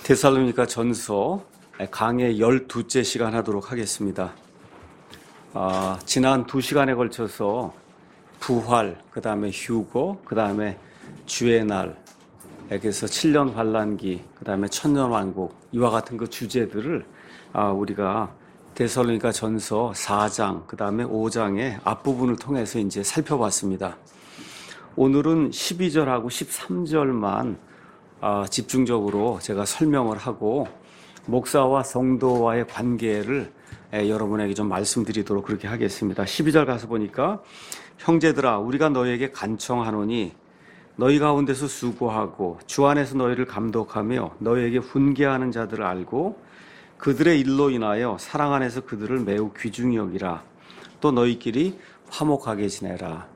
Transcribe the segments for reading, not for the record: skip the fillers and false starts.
데살로니가 전서 강의 12째 시간 하도록 하겠습니다. 지난 2시간에 걸쳐서 부활, 그 다음에 휴거, 그 다음에 주의 날, 에게서 7년 환란기, 그 다음에 천년왕국, 이와 같은 그 주제들을 우리가 데살로니가 전서 4장, 그 다음에 5장의 앞부분을 통해서 이제 살펴봤습니다. 오늘은 12절하고 13절만 집중적으로 제가 설명을 하고 목사와 성도와의 관계를 여러분에게 좀 말씀드리도록 그렇게 하겠습니다. 12절 가서 보니까 형제들아 우리가 너희에게 간청하노니 너희 가운데서 수고하고 주 안에서 너희를 감독하며 너희에게 훈계하는 자들을 알고 그들의 일로 인하여 사랑 안에서 그들을 매우 귀중히 여기라. 또 너희끼리 화목하게 지내라.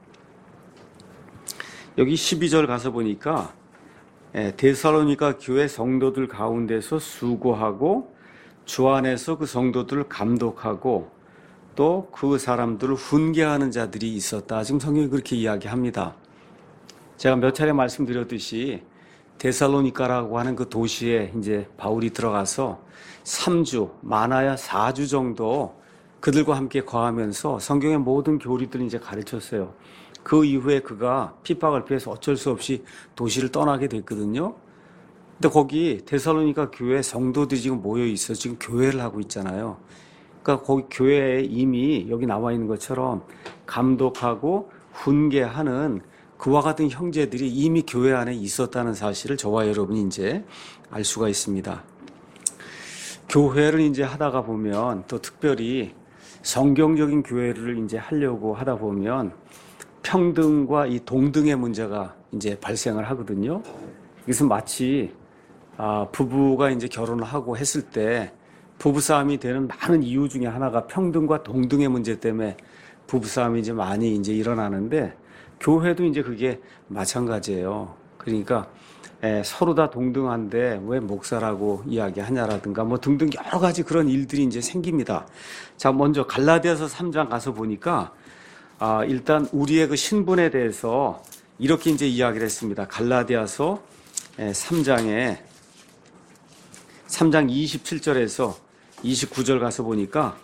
여기 12절 가서 보니까 데살로니가 교회 성도들 가운데서 수고하고 주 안에서 그 성도들을 감독하고 또 그 사람들을 훈계하는 자들이 있었다. 지금 성경이 그렇게 이야기합니다. 제가 몇 차례 말씀드렸듯이 데살로니가라고 하는 그 도시에 이제 바울이 들어가서 3주, 많아야 4주 정도 그들과 함께 거하면서 성경의 모든 교리들을 이제 가르쳤어요. 그 이후에 그가 핍박을 피해서 어쩔 수 없이 도시를 떠나게 됐거든요. 근데 거기 데살로니가 교회 성도들이 지금 모여 있어 지금 교회를 하고 있잖아요. 그러니까 거기 교회에 이미 여기 나와 있는 것처럼 감독하고 훈계하는 그와 같은 형제들이 이미 교회 안에 있었다는 사실을 저와 여러분이 이제 알 수가 있습니다. 교회를 이제 하다가 보면 또 특별히 성경적인 교회를 이제 하려고 하다 보면 평등과 이 동등의 문제가 이제 발생을 하거든요. 이것은 마치 부부가 이제 결혼을 하고 했을 때 부부싸움이 되는 많은 이유 중에 하나가 평등과 동등의 문제 때문에 부부싸움이 이제 많이 이제 일어나는데 교회도 이제 그게 마찬가지예요. 그러니까 서로 다 동등한데 왜 목사라고 이야기하냐라든가 뭐 등등 여러 가지 그런 일들이 이제 생깁니다. 자, 먼저 갈라디아서 3장 가서 보니까 일단 우리의 그 신분에 대해서 이렇게 이제 이야기를 했습니다. 갈라디아서 3장 27절에서 29절 가서 보니까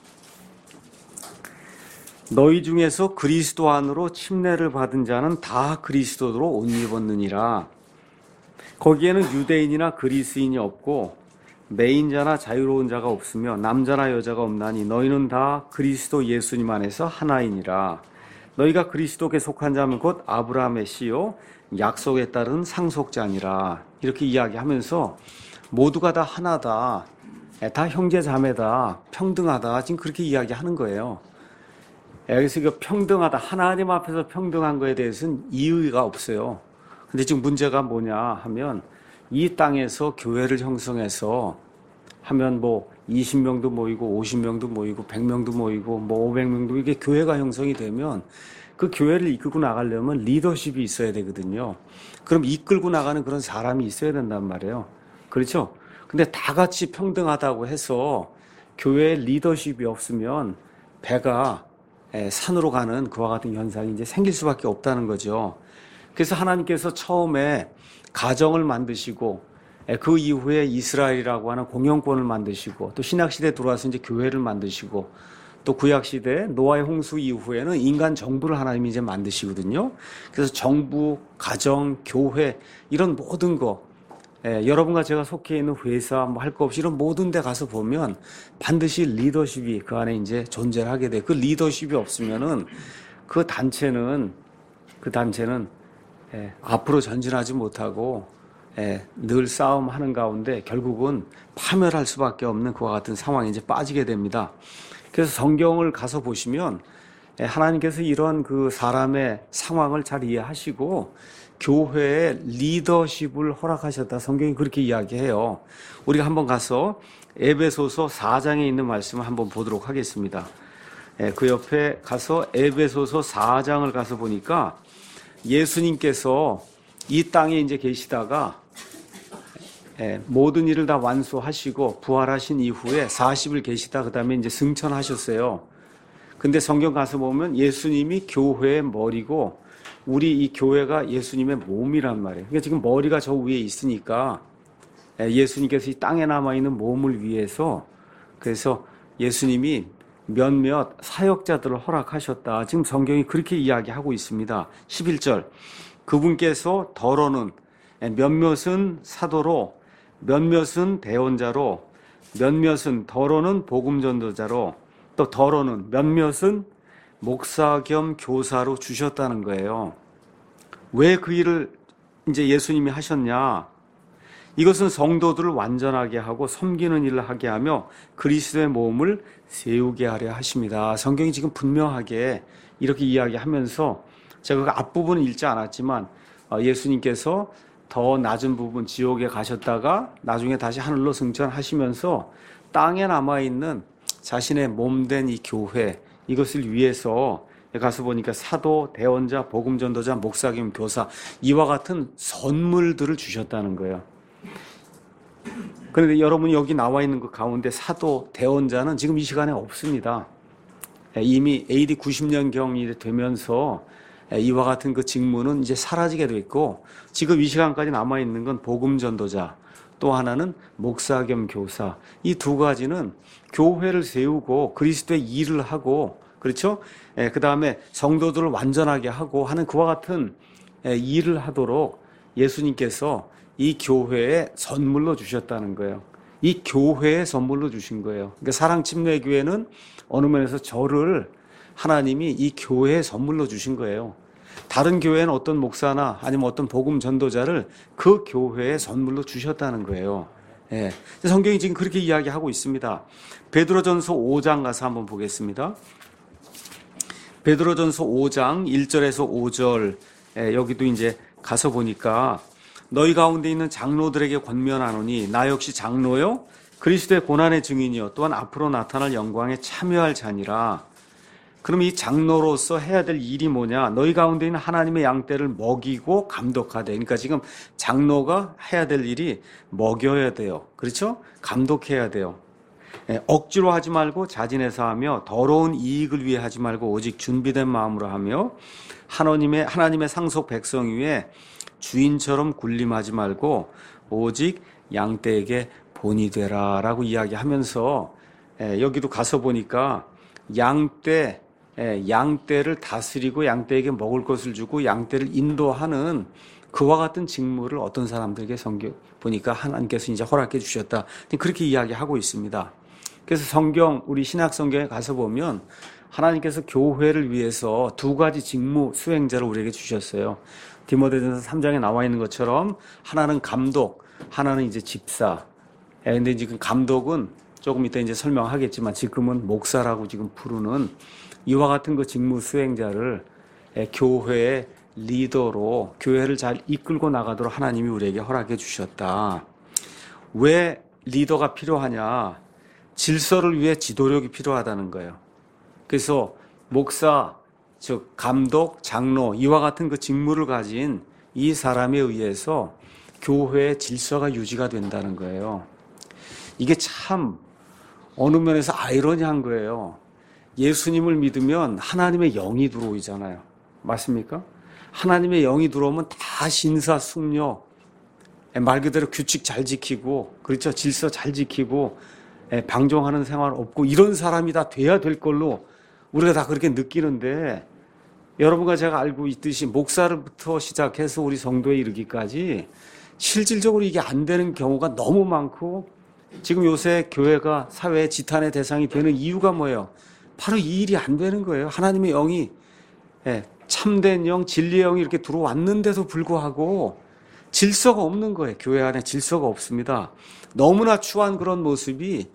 너희 중에서 그리스도 안으로 침례를 받은 자는 다 그리스도로 옷 입었느니라. 거기에는 유대인이나 그리스인이 없고 매인자나 자유로운 자가 없으며 남자나 여자가 없나니 너희는 다 그리스도 예수님 안에서 하나이니라. 너희가 그리스도께 속한 자면 곧 아브라함의 씨요 약속에 따른 상속자니라. 이렇게 이야기하면서 모두가 다 하나다, 다 형제 자매다, 평등하다, 지금 그렇게 이야기하는 거예요. 여기서 이거 평등하다, 하나님 앞에서 평등한 거에 대해서는 이의가 없어요. 근데 지금 문제가 뭐냐 하면 이 땅에서 교회를 형성해서 하면 뭐 20명도 모이고 50명도 모이고 100명도 모이고 뭐 500명도 이게 교회가 형성이 되면 그 교회를 이끌고 나가려면 리더십이 있어야 되거든요. 그럼 이끌고 나가는 그런 사람이 있어야 된단 말이에요. 그렇죠? 근데 다 같이 평등하다고 해서 교회에 리더십이 없으면 배가 산으로 가는 그와 같은 현상이 이제 생길 수밖에 없다는 거죠. 그래서 하나님께서 처음에 가정을 만드시고 그 이후에 이스라엘이라고 하는 공영권을 만드시고 또 신약시대에 들어와서 이제 교회를 만드시고 또 구약시대 노아의 홍수 이후에는 인간 정부를 하나님이 이제 만드시거든요. 그래서 정부, 가정, 교회 이런 모든 거 여러분과 제가 속해 있는 회사 뭐 할 거 없이 이런 모든 데 가서 보면 반드시 리더십이 그 안에 이제 존재를 하게 돼. 그 리더십이 없으면은 그 단체는 앞으로 전진하지 못하고 늘 싸움하는 가운데 결국은 파멸할 수밖에 없는 그와 같은 상황에 이제 빠지게 됩니다. 그래서 성경을 가서 보시면 하나님께서 이런 그 사람의 상황을 잘 이해하시고 교회의 리더십을 허락하셨다. 성경이 그렇게 이야기해요. 우리가 한번 가서 에베소서 4장에 있는 말씀을 한번 보도록 하겠습니다. 그 옆에 가서 에베소서 4장을 가서 보니까 예수님께서 이 땅에 이제 계시다가 모든 일을 다 완수하시고 부활하신 이후에 40일 계시다 그 다음에 이제 승천하셨어요. 근데 성경 가서 보면 예수님이 교회의 머리고 우리 이 교회가 예수님의 몸이란 말이에요. 그러니까 지금 머리가 저 위에 있으니까 예수님께서 이 땅에 남아있는 몸을 위해서 그래서 예수님이 몇몇 사역자들을 허락하셨다. 지금 성경이 그렇게 이야기하고 있습니다. 11절 그분께서 더러는 몇몇은 사도로 몇몇은 대언자로 몇몇은 더러는 복음전도자로 또 더러는 몇몇은 목사 겸 교사로 주셨다는 거예요. 왜 그 일을 이제 예수님이 하셨냐? 이것은 성도들을 완전하게 하고 섬기는 일을 하게 하며 그리스도의 몸을 세우게 하려 하십니다. 성경이 지금 분명하게 이렇게 이야기하면서 제가 그 앞부분은 읽지 않았지만 예수님께서 더 낮은 부분 지옥에 가셨다가 나중에 다시 하늘로 승천하시면서 땅에 남아있는 자신의 몸된 이 교회 이것을 위해서 가서 보니까 사도, 대언자, 복음전도자, 목사 겸 교사 이와 같은 선물들을 주셨다는 거예요. 그런데 여러분이 여기 나와 있는 그 가운데 사도, 대언자는 지금 이 시간에 없습니다. 이미 AD 90년경이 되면서 이와 같은 그 직무는 이제 사라지게 됐고 지금 이 시간까지 남아 있는 건 복음전도자 또 하나는 목사 겸 교사 이 두 가지는 교회를 세우고 그리스도의 일을 하고 그렇죠? 그 다음에 성도들을 완전하게 하고 하는 그와 같은 일을 하도록 예수님께서 이 교회에 선물로 주셨다는 거예요. 이 교회에 선물로 주신 거예요. 그러니까 사랑침례교회는 어느 면에서 저를 하나님이 이 교회에 선물로 주신 거예요. 다른 교회는 어떤 목사나 아니면 어떤 복음 전도자를 그 교회에 선물로 주셨다는 거예요. 예. 성경이 지금 그렇게 이야기하고 있습니다. 베드로전서 5장 가서 한번 보겠습니다. 베드로전서 5장 1절에서 5절 여기도 이제 가서 보니까 너희 가운데 있는 장로들에게 권면하노니 나 역시 장로요 그리스도의 고난의 증인이요 또한 앞으로 나타날 영광에 참여할 자니라. 그럼 이 장로로서 해야 될 일이 뭐냐? 너희 가운데 있는 하나님의 양떼를 먹이고 감독하되. 그러니까 지금 장로가 해야 될 일이 먹여야 돼요. 그렇죠? 감독해야 돼요. 억지로 하지 말고 자진해서 하며 더러운 이익을 위해 하지 말고 오직 준비된 마음으로 하며 하나님의 상속 백성 위에 주인처럼 군림하지 말고 오직 양떼에게 본이 되라라고 이야기하면서 여기도 가서 보니까 양떼를 다스리고 양떼에게 먹을 것을 주고 양떼를 인도하는 그와 같은 직무를 어떤 사람들에게 성경 보니까 하나님께서 이제 허락해 주셨다. 그렇게 이야기하고 있습니다. 그래서 성경, 우리 신약 성경에 가서 보면 하나님께서 교회를 위해서 두 가지 직무 수행자를 우리에게 주셨어요. 디모데전서 3장에 나와 있는 것처럼 하나는 감독, 하나는 이제 집사. 근데 지금 감독은 조금 이따 이제 설명하겠지만 지금은 목사라고 지금 부르는 이와 같은 그 직무 수행자를 교회의 리더로 교회를 잘 이끌고 나가도록 하나님이 우리에게 허락해 주셨다. 왜 리더가 필요하냐? 질서를 위해 지도력이 필요하다는 거예요. 그래서 목사, 즉 감독, 장로 이와 같은 그 직무를 가진 이 사람에 의해서 교회의 질서가 유지가 된다는 거예요. 이게 참 어느 면에서 아이러니한 거예요. 예수님을 믿으면 하나님의 영이 들어오잖아요. 맞습니까? 하나님의 영이 들어오면 다 신사숙녀, 말 그대로 규칙 잘 지키고, 그렇죠? 질서 잘 지키고, 방종하는 생활 없고, 이런 사람이 다 돼야 될 걸로 우리가 다 그렇게 느끼는데, 여러분과 제가 알고 있듯이 목사로부터 시작해서 우리 성도에 이르기까지 실질적으로 이게 안 되는 경우가 너무 많고, 지금 요새 교회가 사회의 지탄의 대상이 되는 이유가 뭐예요? 바로 이 일이 안 되는 거예요. 하나님의 영이 참된 영, 진리의 영이 이렇게 들어왔는데도 불구하고 질서가 없는 거예요. 교회 안에 질서가 없습니다. 너무나 추한 그런 모습이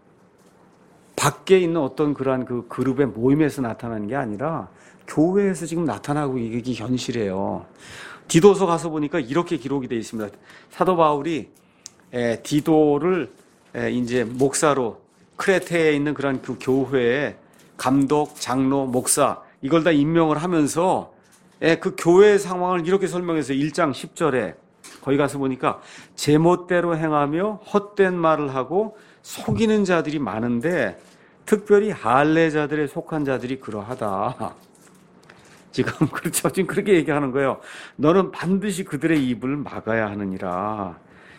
밖에 있는 어떤 그러한 그 그룹의 모임에서 나타나는 게 아니라 교회에서 지금 나타나고 이게 현실이에요. 디도서 가서 보니까 이렇게 기록이 되어 있습니다. 사도 바울이 디도를 이제 목사로 크레테에 있는 그런 그 교회에 감독, 장로, 목사 이걸 다 임명을 하면서 그 교회의 상황을 이렇게 설명해서 1장 10절에 거기 가서 보니까 제멋대로 행하며 헛된 말을 하고 속이는 자들이 많은데 특별히 할례자들에 속한 자들이 그러하다. 지금 그렇죠. 지금 그렇게 얘기하는 거예요. 너는 반드시 그들의 입을 막아야 하느니라.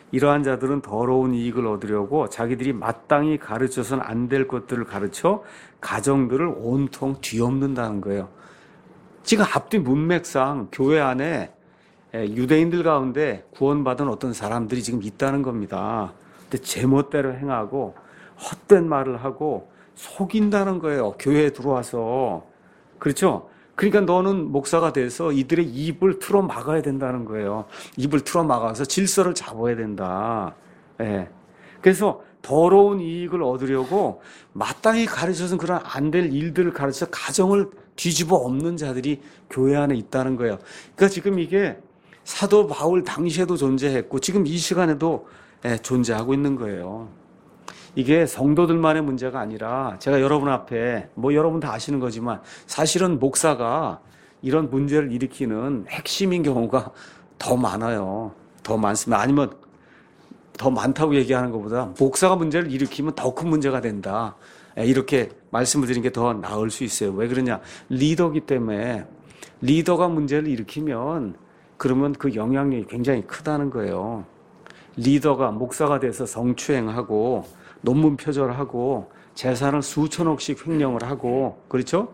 이러한 자들은 더러운 이익을 얻으려고 자기들이 마땅히 가르쳐서는 안 될 것들을 가르쳐 가정들을 온통 뒤엎는다는 거예요. 지금 앞뒤 문맥상 교회 안에 유대인들 가운데 구원받은 어떤 사람들이 지금 있다는 겁니다. 근데 제멋대로 행하고 헛된 말을 하고 속인다는 거예요. 교회에 들어와서. 그렇죠? 그러니까 너는 목사가 돼서 이들의 입을 틀어 막아야 된다는 거예요. 입을 틀어 막아서 질서를 잡아야 된다. 예. 그래서 더러운 이익을 얻으려고 마땅히 가르쳐서는 그런 안 될 일들을 가르쳐 가정을 뒤집어 엎는 자들이 교회 안에 있다는 거예요. 그러니까 지금 이게 사도 바울 당시에도 존재했고 지금 이 시간에도 존재하고 있는 거예요. 이게 성도들만의 문제가 아니라 제가 여러분 앞에 여러분 다 아시는 거지만 사실은 목사가 이런 문제를 일으키는 핵심인 경우가 더 많아요. 더 많습니다. 아니면 더 많다고 얘기하는 것보다 목사가 문제를 일으키면 더 큰 문제가 된다. 이렇게 말씀을 드리는 게 더 나을 수 있어요. 왜 그러냐? 리더기 때문에 리더가 문제를 일으키면 그러면 그 영향력이 굉장히 크다는 거예요. 리더가 목사가 돼서 성추행하고 논문 표절하고 재산을 수천억씩 횡령을 하고 그렇죠?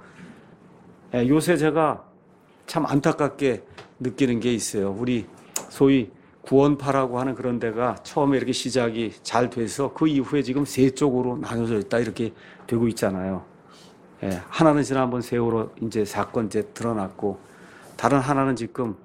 요새 제가 참 안타깝게 느끼는 게 있어요. 우리 소위 구원파라고 하는 그런 데가 처음에 이렇게 시작이 잘 돼서 그 이후에 지금 세 쪽으로 나눠져 있다 이렇게 되고 있잖아요. 하나는 지난번 세월호 이제 사건 이제 드러났고 다른 하나는 지금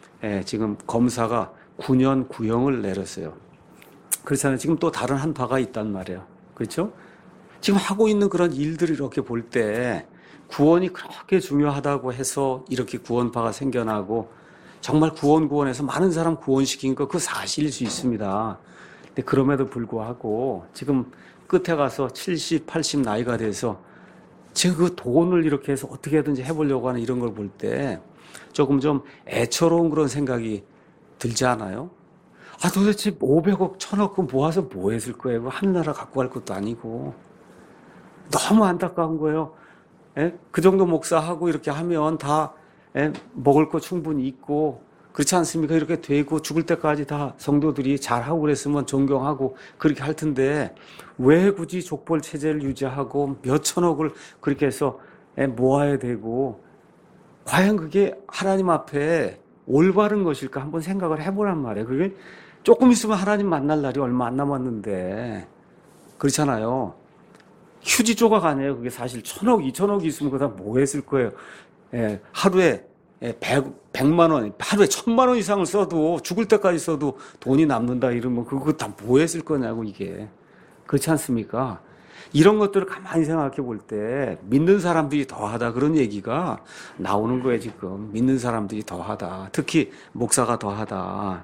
검사가 9년 구형을 내렸어요. 그렇잖아요. 지금 또 다른 한 파가 있단 말이에요. 그렇죠? 지금 하고 있는 그런 일들을 이렇게 볼 때 구원이 그렇게 중요하다고 해서 이렇게 구원파가 생겨나고 정말 구원해서 많은 사람 구원시킨 거 그 사실일 수 있습니다. 근데 그럼에도 불구하고 지금 끝에 가서 70, 80 나이가 돼서 지금 그 돈을 이렇게 해서 어떻게든지 해보려고 하는 이런 걸 볼 때 조금 좀 애처로운 그런 생각이 들지 않아요? 도대체 500억, 1000억 모아서 뭐 했을 거예요? 하늘나라 갖고 갈 것도 아니고. 너무 안타까운 거예요. 그 정도 목사하고 이렇게 하면 다 먹을 거 충분히 있고, 그렇지 않습니까? 이렇게 되고 죽을 때까지 다 성도들이 잘하고 그랬으면 존경하고 그렇게 할 텐데, 왜 굳이 족벌 체제를 유지하고 몇 천억을 그렇게 해서 모아야 되고, 과연 그게 하나님 앞에 올바른 것일까 한번 생각을 해보란 말이에요. 그게 조금 있으면 하나님 만날 날이 얼마 안 남았는데 그렇잖아요. 휴지 조각 아니에요. 그게 사실 1000억, 2000억이 있으면 그거 다 뭐 했을 거예요. 하루에 100만 원, 하루에 1000만 원 이상을 써도 죽을 때까지 써도 돈이 남는다 이러면 그거 다 뭐 했을 거냐고 이게. 그렇지 않습니까? 이런 것들을 가만히 생각해 볼 때 믿는 사람들이 더하다 그런 얘기가 나오는 거예요 지금. 믿는 사람들이 더하다. 특히 목사가 더하다.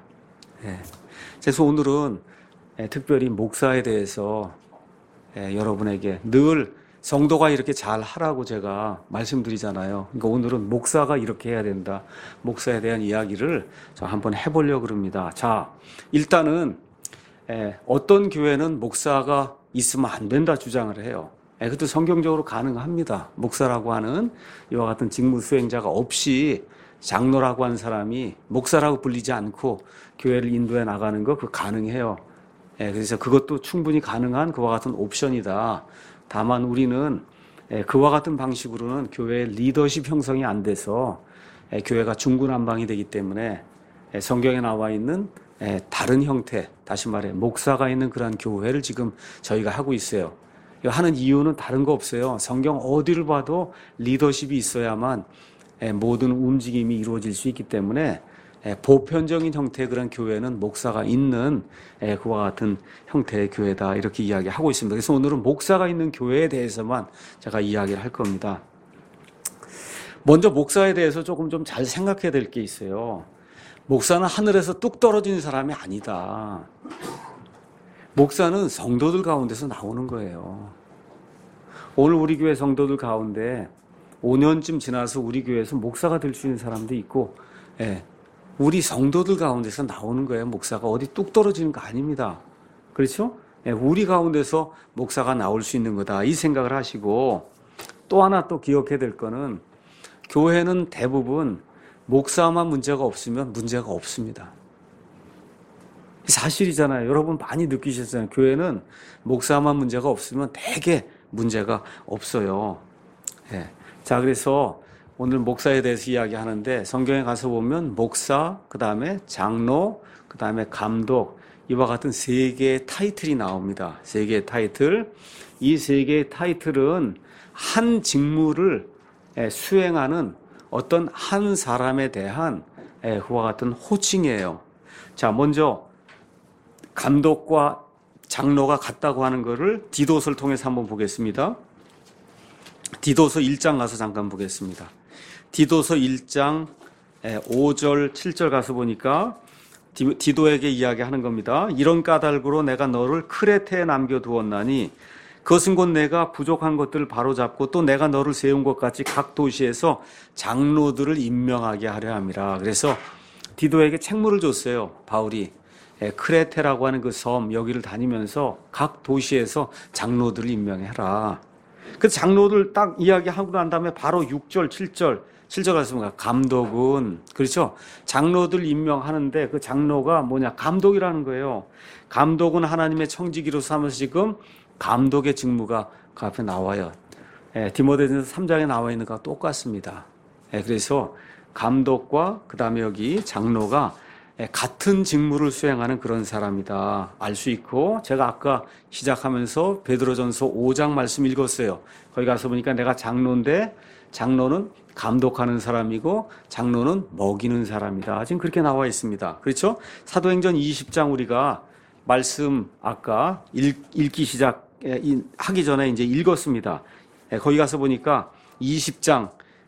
그래서 오늘은 특별히 목사에 대해서 여러분에게 늘 성도가 이렇게 잘 하라고 제가 말씀드리잖아요. 그러니까 오늘은 목사가 이렇게 해야 된다. 목사에 대한 이야기를 저 한번 해보려고 합니다. 자, 일단은 어떤 교회는 목사가 있으면 안 된다 주장을 해요. 그것도 성경적으로 가능합니다. 목사라고 하는 이와 같은 직무 수행자가 없이 장로라고 하는 사람이 목사라고 불리지 않고 교회를 인도해 나가는 거 그거 가능해요. 그래서 그것도 충분히 가능한 그와 같은 옵션이다. 다만 우리는 그와 같은 방식으로는 교회의 리더십 형성이 안 돼서 교회가 중구난방이 되기 때문에 성경에 나와 있는 다른 형태, 다시 말해 목사가 있는 그러한 교회를 지금 저희가 하고 있어요. 하는 이유는 다른 거 없어요. 성경 어디를 봐도 리더십이 있어야만 모든 움직임이 이루어질 수 있기 때문에 보편적인 형태의 그런 교회는 목사가 있는 그와 같은 형태의 교회다 이렇게 이야기하고 있습니다. 그래서 오늘은 목사가 있는 교회에 대해서만 제가 이야기를 할 겁니다. 먼저 목사에 대해서 조금 좀 잘 생각해야 될 게 있어요. 목사는 하늘에서 뚝 떨어진 사람이 아니다. 목사는 성도들 가운데서 나오는 거예요. 오늘 우리 교회 성도들 가운데 5년쯤 지나서 우리 교회에서 목사가 될 수 있는 사람도 있고 우리 성도들 가운데서 나오는 거예요. 목사가 어디 뚝 떨어지는 거 아닙니다. 그렇죠? 우리 가운데서 목사가 나올 수 있는 거다. 이 생각을 하시고 또 하나 또 기억해야 될 거는 교회는 대부분 목사만 문제가 없으면 문제가 없습니다. 사실이잖아요. 여러분 많이 느끼셨잖아요. 교회는 목사만 문제가 없으면 대개 문제가 없어요. 예. 자, 그래서 오늘 목사에 대해서 이야기하는데 성경에 가서 보면 목사, 그 다음에 장로, 그 다음에 감독, 이와 같은 세 개의 타이틀이 나옵니다. 세 개의 타이틀. 이 세 개의 타이틀은 한 직무를 수행하는 어떤 한 사람에 대한 그와 같은 호칭이에요. 자, 먼저 감독과 장로가 같다고 하는 것을 디도서를 통해서 한번 보겠습니다. 디도서 1장 가서 잠깐 보겠습니다. 디도서 1장 5절, 7절 가서 보니까 디도에게 이야기하는 겁니다. 이런 까닭으로 내가 너를 크레테에 남겨두었나니 그것은 곧 내가 부족한 것들을 바로잡고 또 내가 너를 세운 것 같이 각 도시에서 장로들을 임명하게 하려 함이라. 그래서 디도에게 책무를 줬어요. 바울이. 크레테라고 하는 그 섬 여기를 다니면서 각 도시에서 장로들을 임명해라. 그 장로들 딱 이야기하고 난 다음에 바로 6절, 7절 가서 감독은, 그렇죠? 장로들 임명하는데 그 장로가 뭐냐? 감독이라는 거예요. 감독은 하나님의 청지기로 삼아서 지금 감독의 직무가 그 앞에 나와요. 디모데전서 3장에 나와 있는 것과 똑같습니다. 그래서 감독과 그 다음에 여기 장로가 같은 직무를 수행하는 그런 사람이다 알 수 있고, 제가 아까 시작하면서 베드로전서 5장 말씀 읽었어요. 거기 가서 보니까 내가 장로인데 장로는 감독하는 사람이고 장로는 먹이는 사람이다. 지금 그렇게 나와 있습니다. 그렇죠? 사도행전 20장 우리가 말씀 아까 읽기 시작하기 전에 이제 읽었습니다. 거기 가서 보니까 20장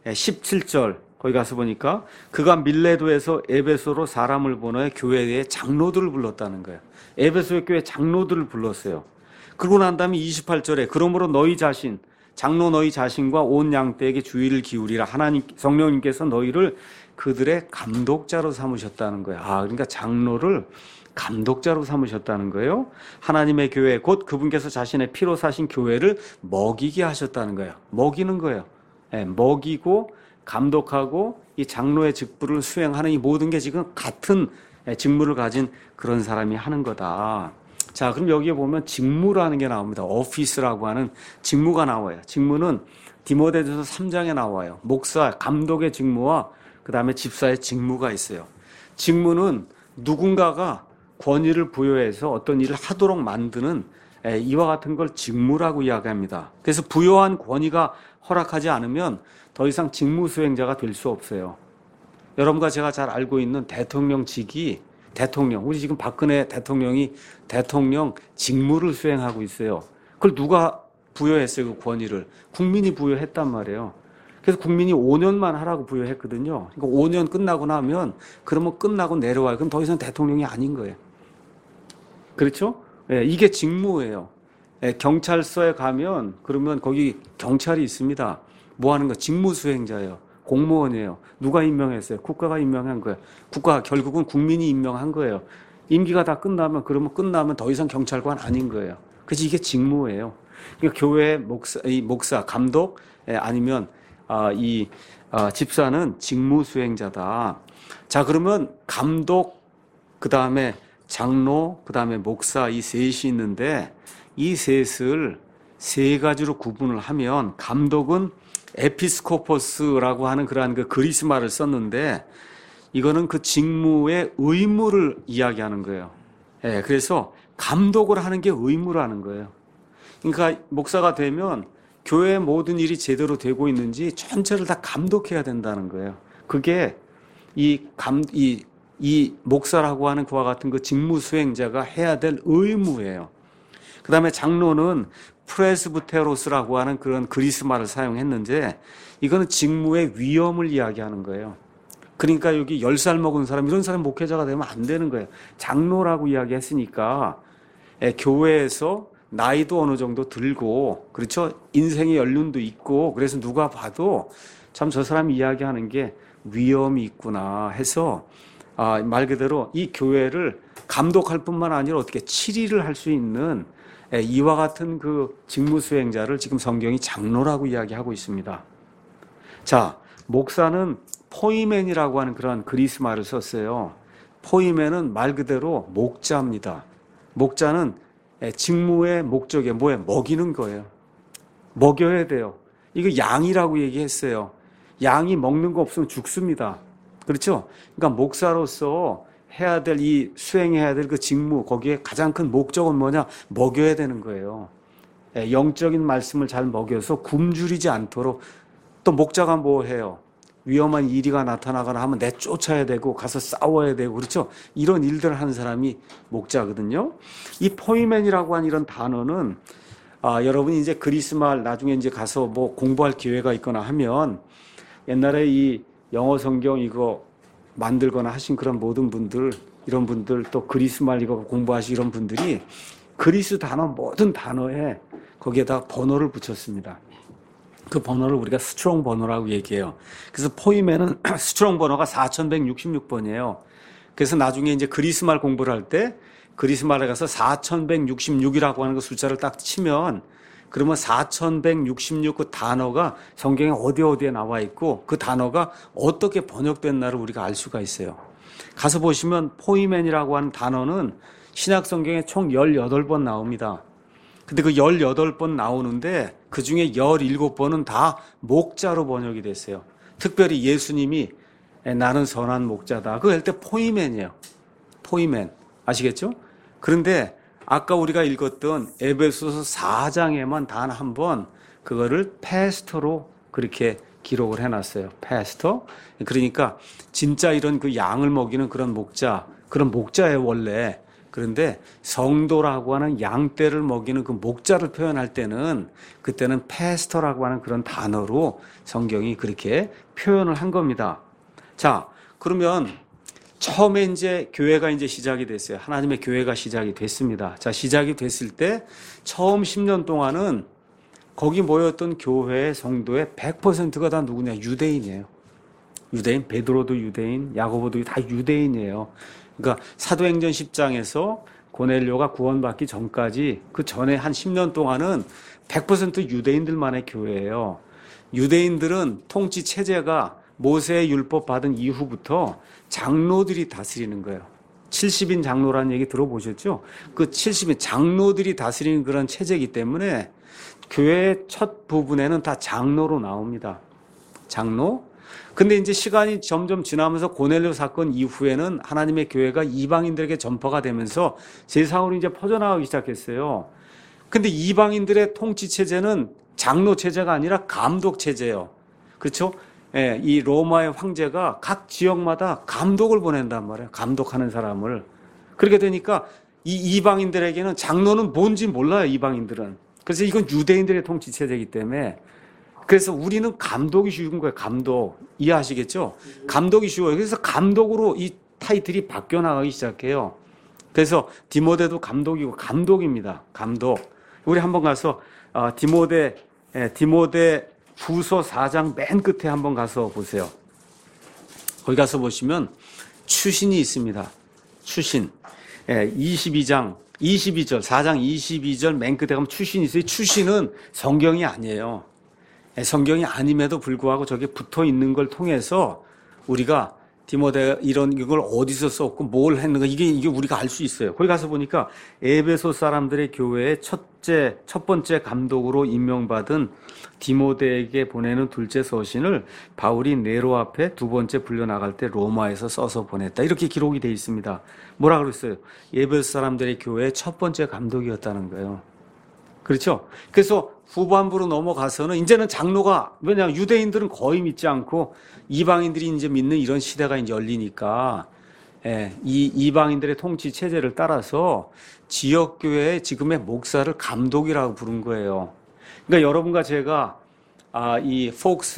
17절 거기 가서 보니까 그가 밀레도에서 에베소로 사람을 보내 교회의 장로들을 불렀다는 거예요. 에베소의 교회 장로들을 불렀어요. 그러고 난 다음에 28절에 그러므로 너희 자신, 장로 너희 자신과 온 양떼에게 주의를 기울이라. 하나님 성령님께서 너희를 그들의 감독자로 삼으셨다는 거예요. 그러니까 장로를 감독자로 삼으셨다는 거예요. 하나님의 교회 곧 그분께서 자신의 피로 사신 교회를 먹이게 하셨다는 거예요. 먹이는 거예요. 먹이고 감독하고 이 장로의 직분을 수행하는 이 모든 게 지금 같은 직무를 가진 그런 사람이 하는 거다. 자, 그럼 여기에 보면 직무라는 게 나옵니다. 오피스라고 하는 직무가 나와요. 직무는 디모데전서 3장에 나와요. 목사, 감독의 직무와 그 다음에 집사의 직무가 있어요. 직무는 누군가가 권위를 부여해서 어떤 일을 하도록 만드는 이와 같은 걸 직무라고 이야기합니다. 그래서 부여한 권위가 허락하지 않으면 더 이상 직무 수행자가 될 수 없어요. 여러분과 제가 잘 알고 있는 대통령직이 우리 지금 박근혜 대통령이 대통령 직무를 수행하고 있어요. 그걸 누가 부여했어요? 그 권위를. 국민이 부여했단 말이에요. 그래서 국민이 5년만 하라고 부여했거든요. 그러니까 5년 끝나고 나면 그러면 끝나고 내려와요. 그럼 더 이상 대통령이 아닌 거예요. 그렇죠? 이게 직무예요. 경찰서에 가면 그러면 거기 경찰이 있습니다. 뭐 하는 거? 직무 수행자예요. 공무원이에요. 누가 임명했어요? 국가가 임명한 거예요. 국가 결국은 국민이 임명한 거예요. 임기가 다 끝나면 더 이상 경찰관 아닌 거예요. 그래서 이게 직무예요. 그러니까 교회 목사, 감독 아니면 집사는 직무 수행자다. 자, 그러면 감독, 그 다음에 장로, 그 다음에 목사 이 셋이 있는데 이 셋을 세 가지로 구분을 하면 감독은 에피스코포스라고 하는 그러한 그 그리스 말을 썼는데 이거는 그 직무의 의무를 이야기하는 거예요. 그래서 감독을 하는 게 의무라는 거예요. 그러니까 목사가 되면 교회의 모든 일이 제대로 되고 있는지 전체를 다 감독해야 된다는 거예요. 그게 이 목사라고 하는 그와 같은 그 직무 수행자가 해야 될 의무예요. 그 다음에 장로는 프레스부테로스라고 하는 그런 그리스 말을 사용했는데 이거는 직무의 위엄을 이야기하는 거예요. 그러니까 여기 10살 먹은 사람, 이런 사람 목회자가 되면 안 되는 거예요. 장로라고 이야기했으니까 교회에서 나이도 어느 정도 들고, 그렇죠? 인생의 연륜도 있고, 그래서 누가 봐도 참 저 사람이 이야기하는 게 위엄이 있구나 해서 말 그대로 이 교회를 감독할 뿐만 아니라 어떻게 치리를 할 수 있는 이와 같은 그 직무 수행자를 지금 성경이 장로라고 이야기하고 있습니다. 자, 목사는 포이맨이라고 하는 그런 그리스 말을 썼어요. 포이멘은 말 그대로 목자입니다. 목자는 직무의 목적이 뭐예요? 먹이는 거예요. 먹여야 돼요. 이거 양이라고 얘기했어요. 양이 먹는 거 없으면 죽습니다. 그렇죠? 그러니까 목사로서 수행해야 될 그 직무, 거기에 가장 큰 목적은 뭐냐? 먹여야 되는 거예요. 영적인 말씀을 잘 먹여서 굶주리지 않도록. 또 목자가 뭐 해요? 위험한 이리가 나타나거나 하면 내쫓아야 되고 가서 싸워야 되고, 그렇죠? 이런 일들을 하는 사람이 목자거든요. 이 포이맨이라고 하는 이런 단어는 여러분이 이제 그리스말 나중에 이제 가서 뭐 공부할 기회가 있거나 하면 옛날에 이 영어 성경 이거 만들거나 하신 그런 모든 분들, 이런 분들 또 그리스말 이거 공부하신 이런 분들이 그리스 단어 모든 단어에 거기에다 번호를 붙였습니다. 그 번호를 우리가 스트롱 번호라고 얘기해요. 그래서 포이맨은 스트롱 번호가 4166번이에요. 그래서 나중에 이제 그리스말 공부를 할 때 그리스말에 가서 4166이라고 하는 그 숫자를 딱 치면 그러면 4166 그 단어가 성경에 어디에 나와 있고 그 단어가 어떻게 번역됐나를 우리가 알 수가 있어요. 가서 보시면 포이맨이라고 하는 단어는 신약 성경에 총 18번 나옵니다. 근데 그 18번 나오는데 그 중에 17번은 다 목자로 번역이 됐어요. 특별히 예수님이 나는 선한 목자다. 그거 할 때 포이맨이에요. 포이맨. 아시겠죠? 그런데 아까 우리가 읽었던 에베소서 4장에만 단 한 번 그거를 패스터로 그렇게 기록을 해놨어요. 패스터. 그러니까 진짜 이런 그 양을 먹이는 그런 목자예요, 원래. 그런데 성도라고 하는 양떼를 먹이는 그 목자를 표현할 때는 그때는 패스터라고 하는 그런 단어로 성경이 그렇게 표현을 한 겁니다. 자, 그러면 처음에 이제 교회가 이제 시작이 됐어요. 하나님의 교회가 시작이 됐습니다. 자, 시작이 됐을 때 처음 10년 동안은 거기 모였던 교회의 성도의 100%가 다 누구냐? 유대인이에요. 유대인, 베드로도 유대인, 야고보도 다 유대인이에요. 그러니까 사도행전 10장에서 고넬료가 구원받기 전까지 그 전에 한 10년 동안은 100% 유대인들만의 교회예요. 유대인들은 통치 체제가 모세의 율법 받은 이후부터 장로들이 다스리는 거예요. 70인 장로라는 얘기 들어보셨죠? 그 70인 장로들이 다스리는 그런 체제이기 때문에 교회의 첫 부분에는 다 장로로 나옵니다. 장로. 근데 이제 시간이 점점 지나면서 고넬료 사건 이후에는 하나님의 교회가 이방인들에게 전파가 되면서 세상으로 이제 퍼져나가기 시작했어요. 근데 이방인들의 통치 체제는 장로 체제가 아니라 감독 체제예요. 그렇죠? 예, 이 로마의 황제가 각 지역마다 감독을 보낸단 말이에요. 감독하는 사람을. 그렇게 되니까 이 이방인들에게는 장로는 뭔지 몰라요, 이방인들은. 그래서 이건 유대인들의 통치 체제이기 때문에. 그래서 우리는 감독이 쉬운 거예요, 감독. 이해하시겠죠? 감독이 쉬워요. 그래서 감독으로 이 타이틀이 바뀌어 나가기 시작해요. 그래서 디모데도 감독이고 감독입니다. 감독. 우리 한번 가서 디모데 후서 4장 맨 끝에 한번 가서 보세요. 거기 가서 보시면 추신이 있습니다. 추신. 4장 22절 맨 끝에 가면 추신이 있어요. 추신은 성경이 아니에요. 성경이 아님에도 불구하고 저게 붙어 있는 걸 통해서 우리가 디모데 이걸 어디서 썼고 뭘 했는가 이게 우리가 알 수 있어요. 거기 가서 보니까 에베소 사람들의 교회의 첫 번째 감독으로 임명받은 디모데에게 보내는 둘째 서신을 바울이 네로 앞에 두 번째 불려나갈 때 로마에서 써서 보냈다. 이렇게 기록이 되어 있습니다. 뭐라 그랬어요? 에베소 사람들의 교회의 첫 번째 감독이었다는 거예요. 그렇죠? 그래서 후반부로 넘어가서는 이제는 장로가, 왜냐하면 유대인들은 거의 믿지 않고 이방인들이 이제 믿는 이런 시대가 이제 열리니까, 이 이방인들의 통치 체제를 따라서 지역교회의 지금의 목사를 감독이라고 부른 거예요. 그러니까 여러분과 제가, 이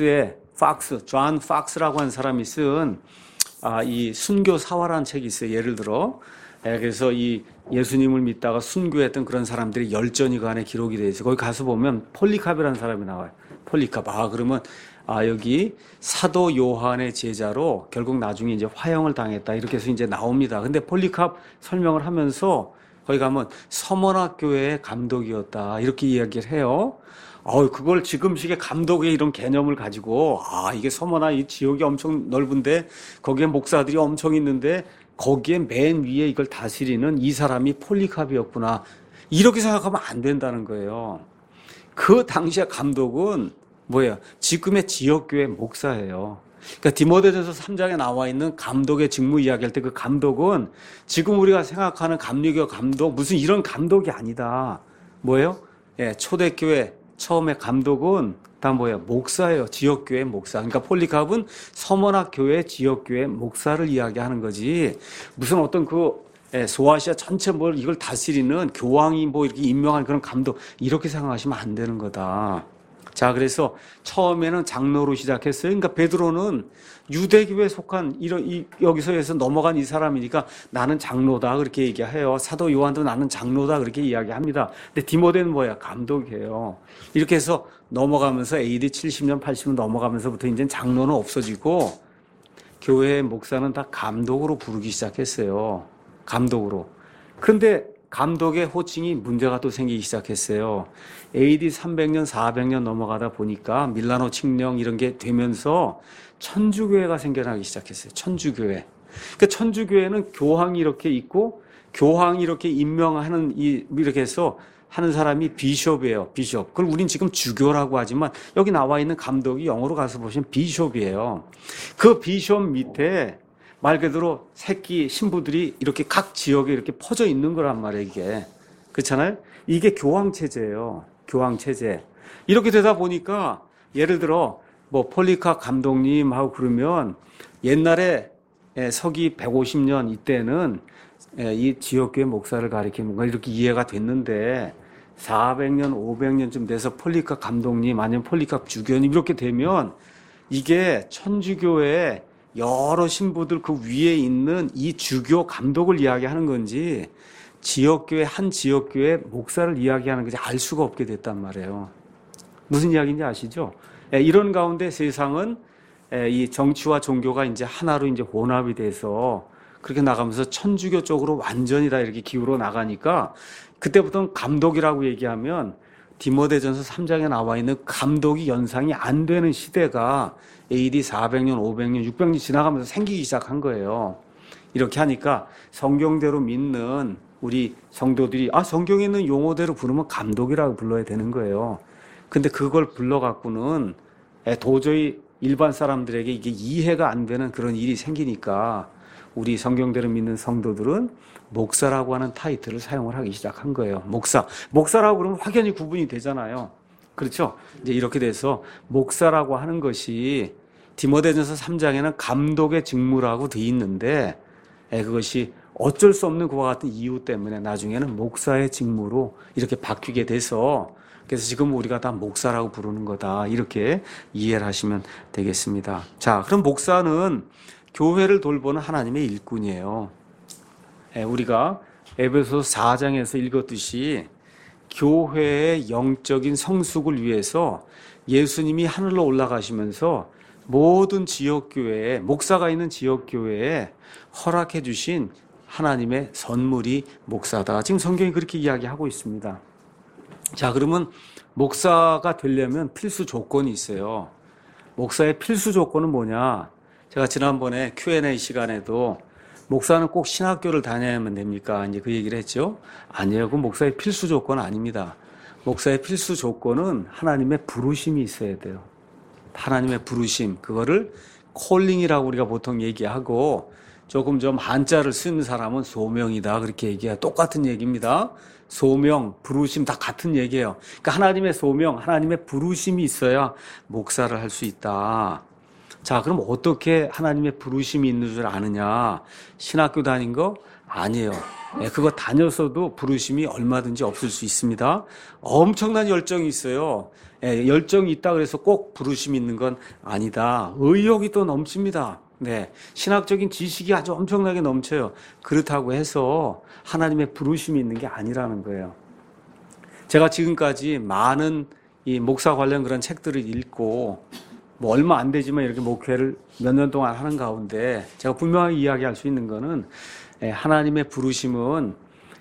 존 팍스라고 하는 사람이 쓴, 이 순교 사화라는 책이 있어요. 예를 들어. 그래서 이 예수님을 믿다가 순교했던 그런 사람들의 열전이 그 안에 기록이 되어 있어요. 거기 가서 보면 폴리캅이라는 사람이 나와요. 폴리캅. 그러면 여기 사도 요한의 제자로 결국 나중에 이제 화형을 당했다. 이렇게 해서 이제 나옵니다. 근데 폴리캅 설명을 하면서 거기 가면 서머나 교회의 감독이었다. 이렇게 이야기를 해요. 그걸 지금식의 감독의 이런 개념을 가지고, 이게 서머나 이 지역이 엄청 넓은데, 거기에 목사들이 엄청 있는데, 거기에 맨 위에 이걸 다스리는 이 사람이 폴리카비였구나. 이렇게 생각하면 안 된다는 거예요. 그 당시의 감독은 뭐예요? 지금의 지역교회 목사예요. 그러니까 디모데전서 3장에 나와 있는 감독의 직무 이야기할 때 그 감독은 지금 우리가 생각하는 감리교 감독, 무슨 이런 감독이 아니다. 뭐예요? 초대교회 처음에 감독은 다 뭐예요? 목사예요. 지역교회 목사. 그러니까 폴리캅은 서머나 교회 지역교회 목사를 이야기하는 거지. 무슨 어떤 소아시아 전체 이걸 다스리는 교황이 이렇게 임명한 그런 감독, 이렇게 생각하시면 안 되는 거다. 자, 그래서 처음에는 장로로 시작했어요. 그러니까 베드로는 유대교회에 속한 여기서 해서 넘어간 이 사람이니까 나는 장로다 그렇게 얘기해요. 사도 요한도 나는 장로다 그렇게 이야기합니다. 근데 디모데는 뭐야? 감독이에요. 이렇게 해서 넘어가면서 AD 70년, 80년 넘어가면서부터 이제 장로는 없어지고 교회의 목사는 다 감독으로 부르기 시작했어요. 감독으로. 그런데 감독의 호칭이 문제가 또 생기기 시작했어요. AD 300년, 400년 넘어가다 보니까 밀라노 칙령 이런 게 되면서 천주교회가 생겨나기 시작했어요. 천주교회. 그러니까 천주교회는 교황이 이렇게 있고 교황이 이렇게 임명하는 이렇게 해서 하는 사람이 비숍이에요. 비숍. 그걸 우린 지금 주교라고 하지만 여기 나와 있는 감독이 영어로 가서 보시면 비숍이에요. 그 비숍 밑에 말 그대로 새끼 신부들이 이렇게 각 지역에 이렇게 퍼져 있는 거란 말이에요, 이게. 그렇잖아요? 이게 교황체제예요. 교황체제. 이렇게 되다 보니까 예를 들어 폴리캅 감독님하고 그러면 옛날에 서기 150년 이때는 이 지역교회 목사를 가리키는 뭔가 이렇게 이해가 됐는데 400년, 500년쯤 돼서 폴리캅 감독님 아니면 폴리캅 주교님 이렇게 되면 이게 천주교회 여러 신부들 그 위에 있는 이 주교 감독을 이야기하는 건지 지역교회 한 지역교회 목사를 이야기하는 건지 알 수가 없게 됐단 말이에요. 무슨 이야기인지 아시죠? 이런 가운데 세상은 이 정치와 종교가 이제 하나로 이제 혼합이 돼서 그렇게 나가면서 천주교 쪽으로 완전히 다 이렇게 기울어 나가니까 그때부터는 감독이라고 얘기하면 디모데전서 3장에 나와 있는 감독이 연상이 안 되는 시대가 AD 400년, 500년, 600년 지나가면서 생기기 시작한 거예요. 이렇게 하니까 성경대로 믿는 우리 성도들이 성경에 있는 용어대로 부르면 감독이라고 불러야 되는 거예요. 근데 그걸 불러갖고는 도저히 일반 사람들에게 이게 이해가 안 되는 그런 일이 생기니까 우리 성경대로 믿는 성도들은 목사라고 하는 타이틀을 사용을 하기 시작한 거예요. 목사라고 그러면 확연히 구분이 되잖아요. 그렇죠? 이제 이렇게 돼서 목사라고 하는 것이 디모데전서 3장에는 감독의 직무라고 돼 있는데 그것이 어쩔 수 없는 그와 같은 이유 때문에 나중에는 목사의 직무로 이렇게 바뀌게 돼서 그래서 지금 우리가 다 목사라고 부르는 거다. 이렇게 이해를 하시면 되겠습니다. 자, 그럼 목사는 교회를 돌보는 하나님의 일꾼이에요. 우리가 에베소서 4장에서 읽었듯이 교회의 영적인 성숙을 위해서 예수님이 하늘로 올라가시면서 모든 지역교회에 목사가 있는 지역교회에 허락해 주신 하나님의 선물이 목사다. 지금 성경이 그렇게 이야기하고 있습니다. 자, 그러면 목사가 되려면 필수 조건이 있어요. 목사의 필수 조건은 뭐냐? 제가 지난번에 Q&A 시간에도 목사는 꼭 신학교를 다녀야만 됩니까? 이제 그 얘기를 했죠. 아니에요. 그 목사의 필수 조건은 아닙니다. 목사의 필수 조건은 하나님의 부르심이 있어야 돼요. 하나님의 부르심. 그거를 콜링이라고 우리가 보통 얘기하고 조금 좀 한자를 쓰는 사람은 소명이다. 그렇게 얘기해요. 똑같은 얘기입니다. 소명, 부르심 다 같은 얘기예요. 그러니까 하나님의 소명, 하나님의 부르심이 있어야 목사를 할 수 있다. 자, 그럼 어떻게 하나님의 부르심이 있는 줄 아느냐? 신학교 다닌 거? 아니에요. 그거 다녔어도 부르심이 얼마든지 없을 수 있습니다. 엄청난 열정이 있어요. 열정이 있다 그래서 꼭 부르심이 있는 건 아니다. 의욕이 또 넘칩니다. 네, 신학적인 지식이 아주 엄청나게 넘쳐요. 그렇다고 해서 하나님의 부르심이 있는 게 아니라는 거예요. 제가 지금까지 많은 이 목사 관련 그런 책들을 읽고 얼마 안 되지만 이렇게 목회를 몇 년 동안 하는 가운데 제가 분명하게 이야기할 수 있는 거는 하나님의 부르심은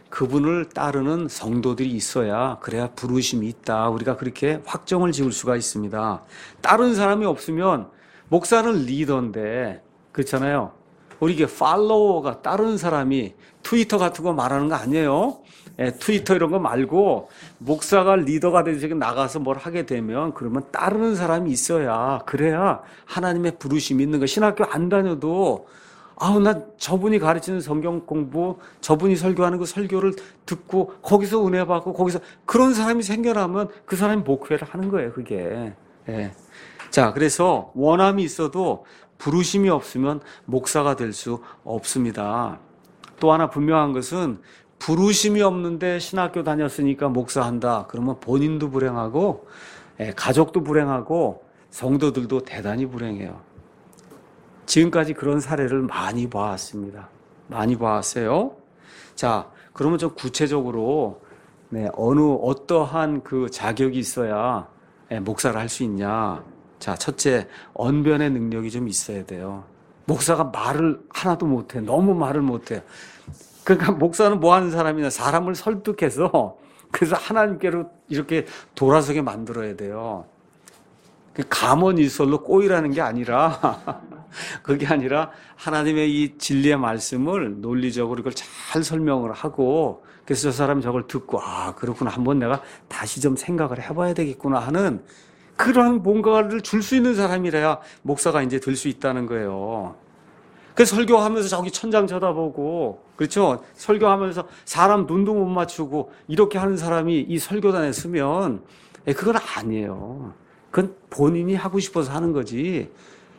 그분을 따르는 성도들이 있어야 그래야 부르심이 있다. 우리가 그렇게 확정을 지을 수가 있습니다. 따르는 사람이 없으면 목사는 리더인데 그렇잖아요. 우리 이게 팔로워가 따르는 사람이 트위터 같은 거 말하는 거 아니에요. 트위터 이런 거 말고 목사가 리더가 돼서 나가서 뭘 하게 되면 그러면 따르는 사람이 있어야 그래야 하나님의 부르심이 있는 거. 신학교 안 다녀도 나 저분이 가르치는 성경 공부, 저분이 설교하는 그 설교를 듣고 거기서 은혜 받고 거기서 그런 사람이 생겨나면 그 사람이 목회를 하는 거예요, 그게. 자, 그래서 원함이 있어도 부르심이 없으면 목사가 될 수 없습니다. 또 하나 분명한 것은 부르심이 없는데 신학교 다녔으니까 목사한다. 그러면 본인도 불행하고 가족도 불행하고 성도들도 대단히 불행해요. 지금까지 그런 사례를 많이 봐왔습니다. 많이 봐왔어요. 자, 그러면 좀 구체적으로 어떠한 그 자격이 있어야 목사를 할 수 있냐? 자, 첫째, 언변의 능력이 좀 있어야 돼요. 목사가 말을 하나도 못해. 너무 말을 못해. 그러니까 목사는 뭐 하는 사람이냐? 사람을 설득해서 그래서 하나님께로 이렇게 돌아서게 만들어야 돼요. 감언일설로 꼬이라는 게 아니라 그게 아니라 하나님의 이 진리의 말씀을 논리적으로 이걸 잘 설명을 하고 그래서 저 사람이 저걸 듣고 그렇구나 한번 내가 다시 좀 생각을 해봐야 되겠구나 하는 그런 뭔가를 줄 수 있는 사람이라야 목사가 이제 될 수 있다는 거예요. 그래서 설교하면서 저기 천장 쳐다보고 그렇죠? 설교하면서 사람 눈도 못 맞추고 이렇게 하는 사람이 이 설교단에 서면 그건 아니에요. 그건 본인이 하고 싶어서 하는 거지.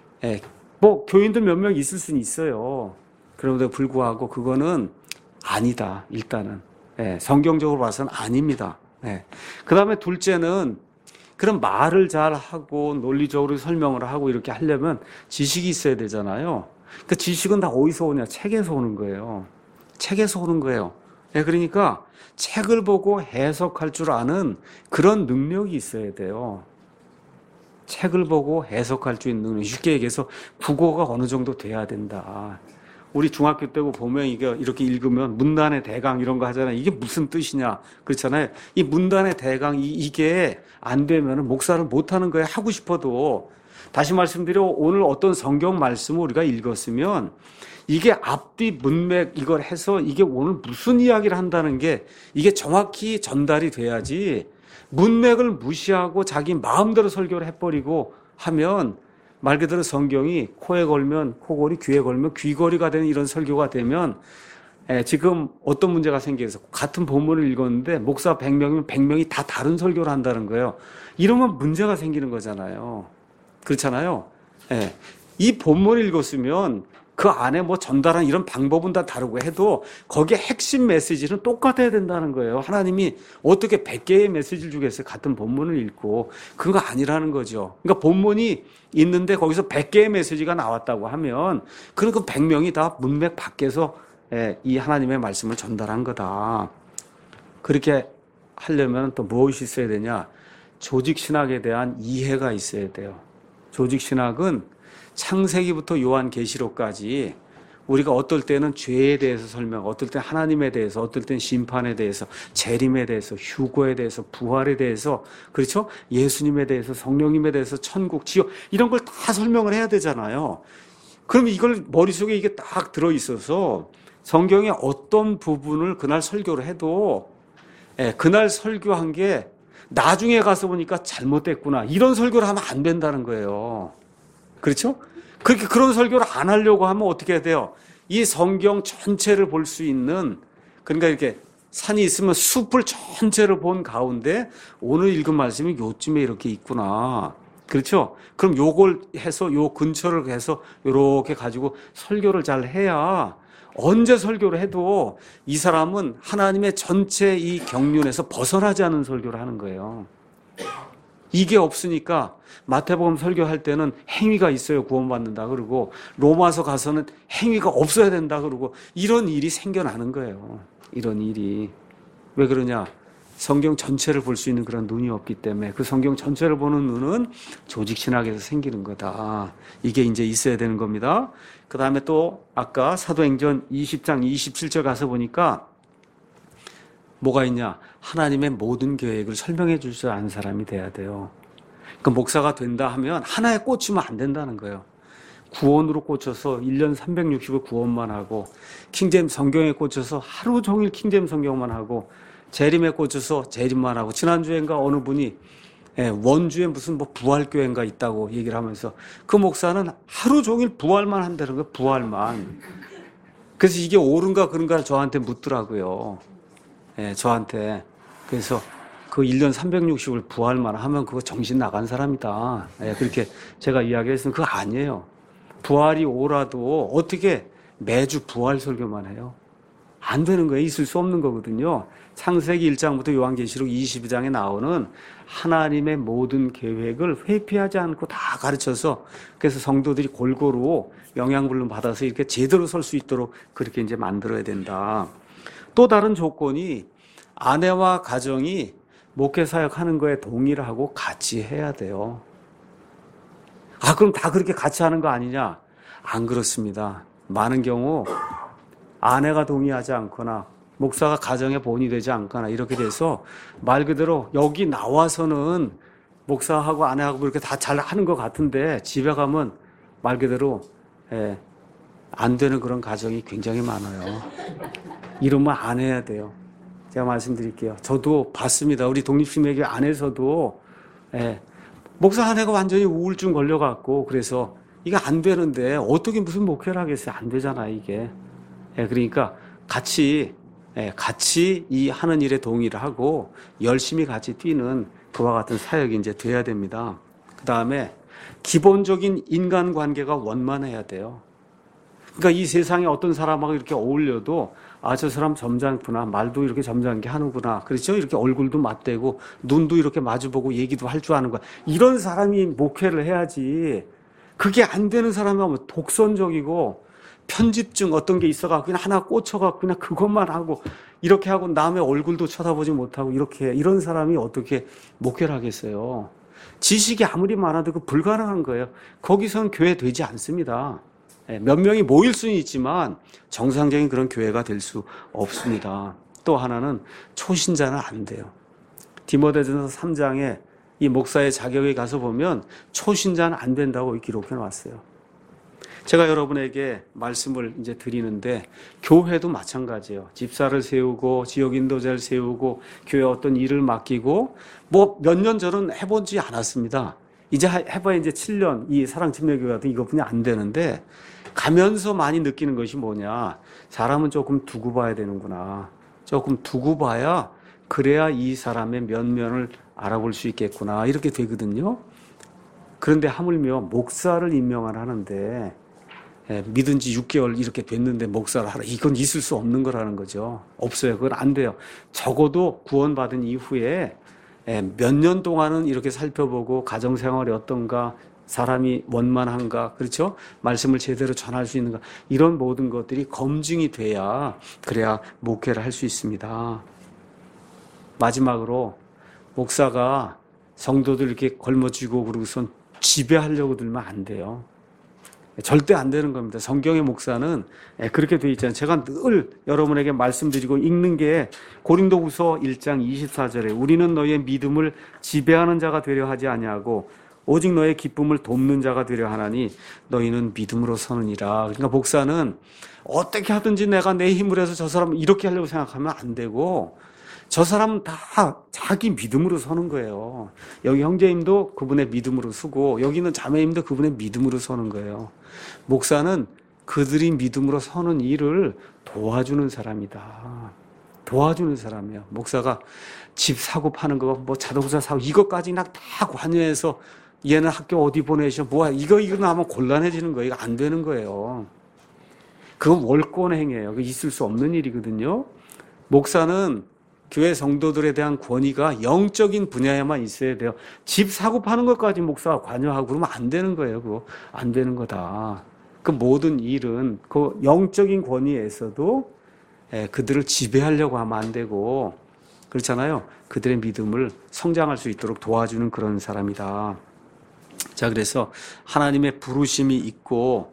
뭐 교인들 몇 명 있을 수는 있어요. 그럼에도 불구하고 그거는 아니다. 일단은 성경적으로 봐서는 아닙니다. 그 다음에 둘째는 그런 말을 잘 하고 논리적으로 설명을 하고 이렇게 하려면 지식이 있어야 되잖아요. 그 지식은 다 어디서 오냐? 책에서 오는 거예요. 책에서 오는 거예요. 그러니까 책을 보고 해석할 줄 아는 그런 능력이 있어야 돼요. 책을 보고 해석할 수 있는, 쉽게 얘기해서 국어가 어느 정도 돼야 된다. 우리 중학교 때 보면 이게 이렇게 읽으면 문단의 대강 이런 거 하잖아요. 이게 무슨 뜻이냐. 그렇잖아요. 이 문단의 대강, 이게 안 되면 목사를 못 하는 거예요. 하고 싶어도. 다시 말씀드려 오늘 어떤 성경 말씀을 우리가 읽었으면 이게 앞뒤 문맥 이걸 해서 이게 오늘 무슨 이야기를 한다는 게 이게 정확히 전달이 돼야지 문맥을 무시하고 자기 마음대로 설교를 해버리고 하면 말 그대로 성경이 코에 걸면 코걸이, 귀에 걸면 귀걸이가 되는 이런 설교가 되면 지금 어떤 문제가 생겨서 같은 본문을 읽었는데 목사 100명이면 100명이 다 다른 설교를 한다는 거예요. 이러면 문제가 생기는 거잖아요. 그렇잖아요. 이 본문을 읽었으면 그 안에 뭐 전달한 이런 방법은 다 다르고 해도 거기에 핵심 메시지는 똑같아야 된다는 거예요. 하나님이 어떻게 100개의 메시지를 주겠어요? 같은 본문을 읽고. 그거 아니라는 거죠. 그러니까 본문이 있는데 거기서 100개의 메시지가 나왔다고 하면 그런 그 100명이 다 문맥 밖에서 이 하나님의 말씀을 전달한 거다. 그렇게 하려면 또 무엇이 있어야 되냐? 조직 신학에 대한 이해가 있어야 돼요. 조직 신학은 창세기부터 요한계시록까지 우리가 어떨 때는 죄에 대해서 설명, 어떨 때는 하나님에 대해서, 어떨 때는 심판에 대해서, 재림에 대해서, 휴거에 대해서, 부활에 대해서, 그렇죠? 예수님에 대해서, 성령님에 대해서, 천국, 지옥 이런 걸 다 설명을 해야 되잖아요. 그럼 이걸 머릿속에 이게 딱 들어있어서 성경의 어떤 부분을 그날 설교를 해도 그날 설교한 게 나중에 가서 보니까 잘못됐구나. 이런 설교를 하면 안 된다는 거예요. 그렇죠? 그렇게 그런 설교를 안 하려고 하면 어떻게 해야 돼요? 이 성경 전체를 볼 수 있는, 그러니까 이렇게 산이 있으면 숲을 전체를 본 가운데 오늘 읽은 말씀이 요쯤에 이렇게 있구나. 그렇죠? 그럼 요걸 해서 요 근처를 해서 요렇게 가지고 설교를 잘 해야 언제 설교를 해도 이 사람은 하나님의 전체 이 경륜에서 벗어나지 않은 설교를 하는 거예요. 이게 없으니까 마태복음 설교할 때는 행위가 있어야 구원받는다 그러고 로마서 가서는 행위가 없어야 된다 그러고 이런 일이 생겨나는 거예요. 이런 일이. 왜 그러냐? 성경 전체를 볼 수 있는 그런 눈이 없기 때문에 그 성경 전체를 보는 눈은 조직 신학에서 생기는 거다. 이게 이제 있어야 되는 겁니다. 그 다음에 또 아까 사도행전 20장 27절 가서 보니까 뭐가 있냐? 하나님의 모든 계획을 설명해 줄 줄 아는 사람이 돼야 돼요. 그 목사가 된다 하면 하나에 꽂히면 안 된다는 거예요. 구원으로 꽂혀서 1년 360일 구원만 하고, 킹제임스 성경에 꽂혀서 하루 종일 킹제임스 성경만 하고, 재림에 꽂혀서 재림만 하고, 지난주엔가 어느 분이 원주에 무슨 뭐 부활교회인가 있다고 얘기를 하면서 그 목사는 하루 종일 부활만 한다는 거예요. 부활만. 그래서 이게 옳은가 그런가 저한테 묻더라고요. 저한테. 그래서 그 1년 360을 부활만 하면 그거 정신 나간 사람이다. 그렇게 제가 이야기했으면 그거 아니에요. 부활이 오라도 어떻게 매주 부활 설교만 해요? 안 되는 거예요. 있을 수 없는 거거든요. 창세기 1장부터 요한계시록 22장에 나오는 하나님의 모든 계획을 회피하지 않고 다 가르쳐서, 그래서 성도들이 골고루 영양분을 받아서 이렇게 제대로 설 수 있도록 그렇게 이제 만들어야 된다. 또 다른 조건이 아내와 가정이 목회 사역하는 거에 동의를 하고 같이 해야 돼요. 그럼 다 그렇게 같이 하는 거 아니냐? 안 그렇습니다. 많은 경우 아내가 동의하지 않거나 목사가 가정의 본이 되지 않거나 이렇게 돼서 말 그대로 여기 나와서는 목사하고 아내하고 이렇게 다 잘 하는 것 같은데 집에 가면 말 그대로 안 되는 그런 가정이 굉장히 많아요. 이러면 안 해야 돼요. 제가 말씀드릴게요. 저도 봤습니다. 우리 독립신명교회 안에서도 목사 아내가 완전히 우울증 걸려갖고, 그래서 이게 안 되는데 어떻게 무슨 목회를 하겠어요? 안 되잖아요, 이게. 그러니까 같이 이 하는 일에 동의를 하고 열심히 같이 뛰는 그와 같은 사역이 이제 돼야 됩니다. 그 다음에 기본적인 인간관계가 원만해야 돼요. 그러니까 이 세상에 어떤 사람하고 이렇게 어울려도 저 사람 점잖구나, 말도 이렇게 점잖게 하는구나, 그렇죠? 이렇게 얼굴도 맞대고 눈도 이렇게 마주보고 얘기도 할 줄 아는 거야. 이런 사람이 목회를 해야지. 그게 안 되는 사람이 하면 독선적이고 편집증 어떤 게 있어갖고 그냥 하나 꽂혀갖고 그냥 그것만 하고 이렇게 하고 남의 얼굴도 쳐다보지 못하고 이런 사람이 어떻게 목회를 하겠어요? 지식이 아무리 많아도 그 불가능한 거예요. 거기선 교회 되지 않습니다. 몇 명이 모일 수는 있지만 정상적인 그런 교회가 될 수 없습니다. 또 하나는 초신자는 안 돼요. 디모데전서 3장에 이 목사의 자격에 가서 보면 초신자는 안 된다고 기록해 놨어요. 제가 여러분에게 말씀을 이제 드리는데 교회도 마찬가지예요. 집사를 세우고 지역 인도자를 세우고 교회 어떤 일을 맡기고 뭐 몇 년 전은 해보지 않았습니다. 이제 해봐야 이제 7년 이 사랑침례교회 같은 이것뿐이 안 되는데 가면서 많이 느끼는 것이 뭐냐. 사람은 조금 두고 봐야 되는구나. 조금 두고 봐야 그래야 이 사람의 면면을 알아볼 수 있겠구나. 이렇게 되거든요. 그런데 하물며 목사를 임명을 하는데 믿은 지 6개월 이렇게 됐는데 목사를 하라. 이건 있을 수 없는 거라는 거죠. 없어요. 그건 안 돼요. 적어도 구원받은 이후에 몇 년 동안은 이렇게 살펴보고 가정생활이 어떤가, 사람이 원만한가, 그렇죠? 말씀을 제대로 전할 수 있는가, 이런 모든 것들이 검증이 돼야 그래야 목회를 할 수 있습니다. 마지막으로 목사가 성도들 이렇게 걸머쥐고 그러고선 지배하려고 들면 안 돼요. 절대 안 되는 겁니다. 성경의 목사는 그렇게 돼 있잖아요. 제가 늘 여러분에게 말씀드리고 읽는 게 고린도후서 1장 24절에 우리는 너희의 믿음을 지배하는 자가 되려 하지 아니하고 오직 너의 기쁨을 돕는 자가 되려 하나니 너희는 믿음으로 서느니라. 그러니까 목사는 어떻게 하든지 내가 내 힘을 해서 저 사람을 이렇게 하려고 생각하면 안 되고 저 사람은 다 자기 믿음으로 서는 거예요. 여기 형제님도 그분의 믿음으로 서고 여기 있는 자매님도 그분의 믿음으로 서는 거예요. 목사는 그들이 믿음으로 서는 일을 도와주는 사람이다. 도와주는 사람이에요. 목사가 집 사고 파는 거, 뭐 자동차 사고 이것까지 다 관여해서 얘는 학교 어디 보내셔, 뭐야 이거 나면 곤란해지는 거예요. 이거 안 되는 거예요. 그건 월권행위예요. 그거 있을 수 없는 일이거든요. 목사는 교회 성도들에 대한 권위가 영적인 분야에만 있어야 돼요. 집 사고 파는 것까지 목사가 관여하고 그러면 안 되는 거예요. 그거 안 되는 거다. 그 모든 일은 그 영적인 권위에서도 그들을 지배하려고 하면 안 되고, 그렇잖아요. 그들의 믿음을 성장할 수 있도록 도와주는 그런 사람이다. 자, 그래서 하나님의 부르심이 있고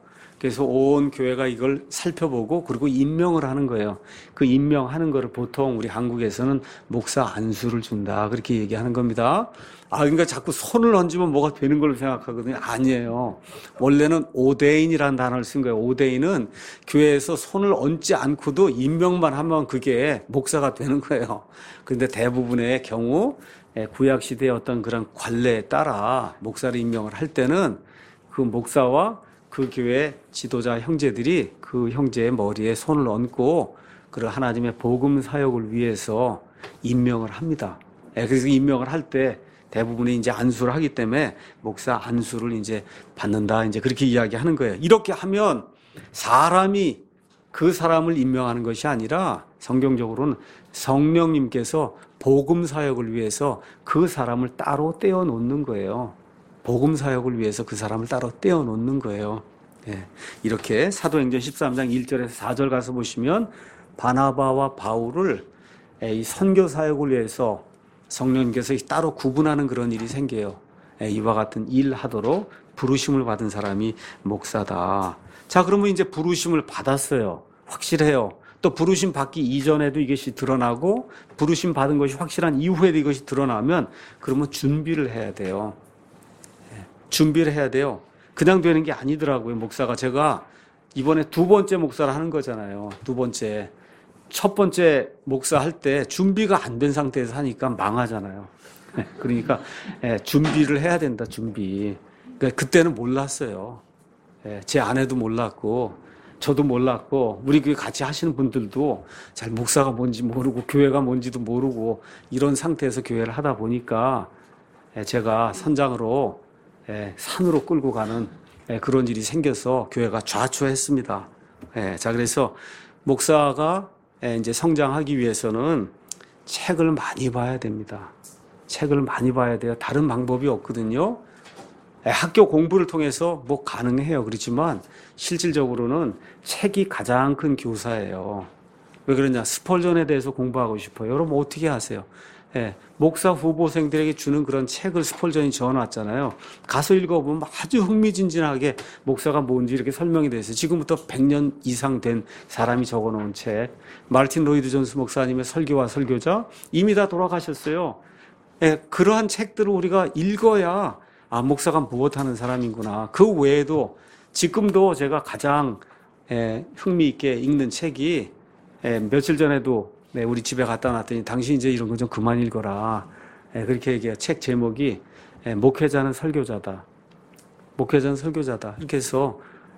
그래서 온 교회가 이걸 살펴보고 그리고 임명을 하는 거예요. 그 임명하는 거를 보통 우리 한국에서는 목사 안수를 준다 그렇게 얘기하는 겁니다. 그러니까 자꾸 손을 얹으면 뭐가 되는 걸로 생각하거든요. 아니에요. 원래는 오데인이라는 단어를 쓴 거예요. 오데인은 교회에서 손을 얹지 않고도 임명만 하면 그게 목사가 되는 거예요. 그런데 대부분의 경우 구약 시대의 어떤 그런 관례에 따라 목사를 임명을 할 때는 그 목사와 그 교회 지도자 형제들이 그 형제의 머리에 손을 얹고 그 하나님의 복음 사역을 위해서 임명을 합니다. 그래서 임명을 할 때 대부분이 이제 안수를 하기 때문에 목사 안수를 이제 받는다. 이제 그렇게 이야기하는 거예요. 이렇게 하면 사람이 그 사람을 임명하는 것이 아니라 성경적으로는 성령님께서 복음 사역을 위해서 그 사람을 따로 떼어 놓는 거예요. 복음 사역을 위해서 그 사람을 따로 떼어 놓는 거예요. 이렇게 사도행전 13장 1절에서 4절 가서 보시면 바나바와 바울을 이 선교 사역을 위해서 성령님께서 따로 구분하는 그런 일이 생겨요. 이와 같은 일 하도록 부르심을 받은 사람이 목사다. 자, 그러면 이제 부르심을 받았어요. 확실해요. 또 부르심 받기 이전에도 이것이 드러나고 부르심 받은 것이 확실한 이후에도 이것이 드러나면 그러면 준비를 해야 돼요. 준비를 해야 돼요. 그냥 되는 게 아니더라고요. 목사가 제가 이번에 두 번째 목사를 하는 거잖아요. 두 번째. 첫 번째 목사 할 때 준비가 안 된 상태에서 하니까 망하잖아요. 그러니까 준비를 해야 된다. 준비. 그러니까 그때는 몰랐어요. 제 아내도 몰랐고 저도 몰랐고 우리 교회 같이 하시는 분들도 잘 목사가 뭔지 모르고 교회가 뭔지도 모르고 이런 상태에서 교회를 하다 보니까 제가 선장으로 산으로 끌고 가는 그런 일이 생겨서 교회가 좌초했습니다. 자, 그래서 목사가 이제 성장하기 위해서는 책을 많이 봐야 됩니다. 책을 많이 봐야 돼요. 다른 방법이 없거든요. 학교 공부를 통해서 뭐 가능해요. 그렇지만 실질적으로는 책이 가장 큰 교사예요. 왜 그러냐? 스펄전에 대해서 공부하고 싶어요. 여러분 어떻게 하세요? 목사 후보생들에게 주는 그런 책을 스펄전이 적어놨잖아요. 가서 읽어보면 아주 흥미진진하게 목사가 뭔지 이렇게 설명이 돼 있어요. 지금부터 100년 이상 된 사람이 적어놓은 책. 마르틴 로이드 존스 목사님의 설교와 설교자 이미 다 돌아가셨어요. 그러한 책들을 우리가 읽어야 목사가 무엇하는 사람이구나. 그 외에도 지금도 제가 가장 흥미있게 읽는 책이 며칠 전에도 우리 집에 갖다 놨더니 당신 이제 이런 거 좀 그만 읽어라. 그렇게 얘기해요. 책 제목이 목회자는 설교자다. 목회자는 설교자다. 이렇게 해서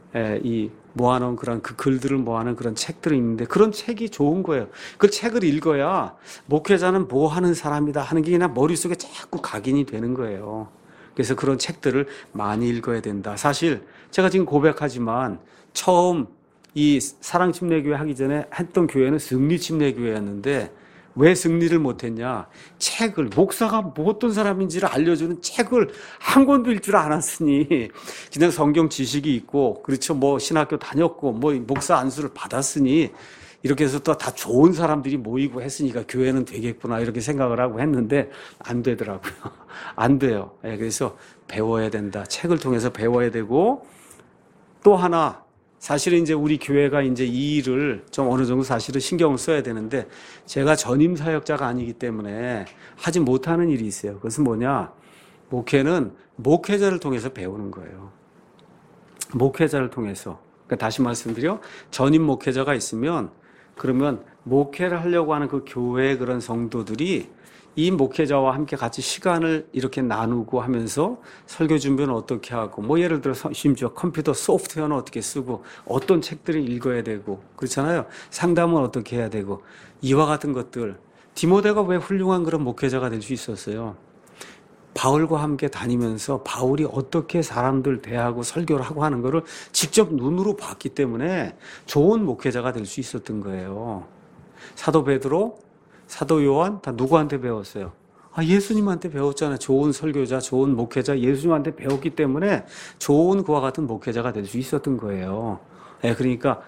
이 모아놓은 그런 그 글들을 모아놓은 그런 책들이 있는데 그런 책이 좋은 거예요. 그 책을 읽어야 목회자는 뭐 하는 사람이다 하는 게 그냥 머릿속에 자꾸 각인이 되는 거예요. 그래서 그런 책들을 많이 읽어야 된다. 사실 제가 지금 고백하지만 처음 이 사랑침례교회 하기 전에 했던 교회는 승리침례교회였는데 왜 승리를 못했냐? 책을 목사가 뭐 어떤 사람인지를 알려주는 책을 한 권도 읽지 않았으니 그냥 성경 지식이 있고 그렇죠. 뭐 신학교 다녔고 뭐 목사 안수를 받았으니 이렇게 해서 또 다 좋은 사람들이 모이고 했으니까 교회는 되겠구나 이렇게 생각을 하고 했는데 안 되더라고요. 안 돼요. 그래서 배워야 된다. 책을 통해서 배워야 되고 또 하나 사실은 이제 우리 교회가 이제 이 일을 좀 어느 정도 사실은 신경을 써야 되는데 제가 전임 사역자가 아니기 때문에 하지 못하는 일이 있어요. 그것은 뭐냐? 목회는 목회자를 통해서 배우는 거예요. 목회자를 통해서. 그러니까 다시 말씀드려 전임 목회자가 있으면 그러면 목회를 하려고 하는 그 교회의 그런 성도들이 이 목회자와 함께 같이 시간을 이렇게 나누고 하면서 설교 준비는 어떻게 하고 뭐 예를 들어서 심지어 컴퓨터 소프트웨어는 어떻게 쓰고 어떤 책들을 읽어야 되고 그렇잖아요. 상담은 어떻게 해야 되고 이와 같은 것들 디모데가 왜 훌륭한 그런 목회자가 될 수 있었어요. 바울과 함께 다니면서 바울이 어떻게 사람들 대하고 설교를 하고 하는 거를 직접 눈으로 봤기 때문에 좋은 목회자가 될 수 있었던 거예요. 사도 베드로, 사도 요한 다 누구한테 배웠어요? 예수님한테 배웠잖아요. 좋은 설교자, 좋은 목회자 예수님한테 배웠기 때문에 좋은 그와 같은 목회자가 될 수 있었던 거예요. 그러니까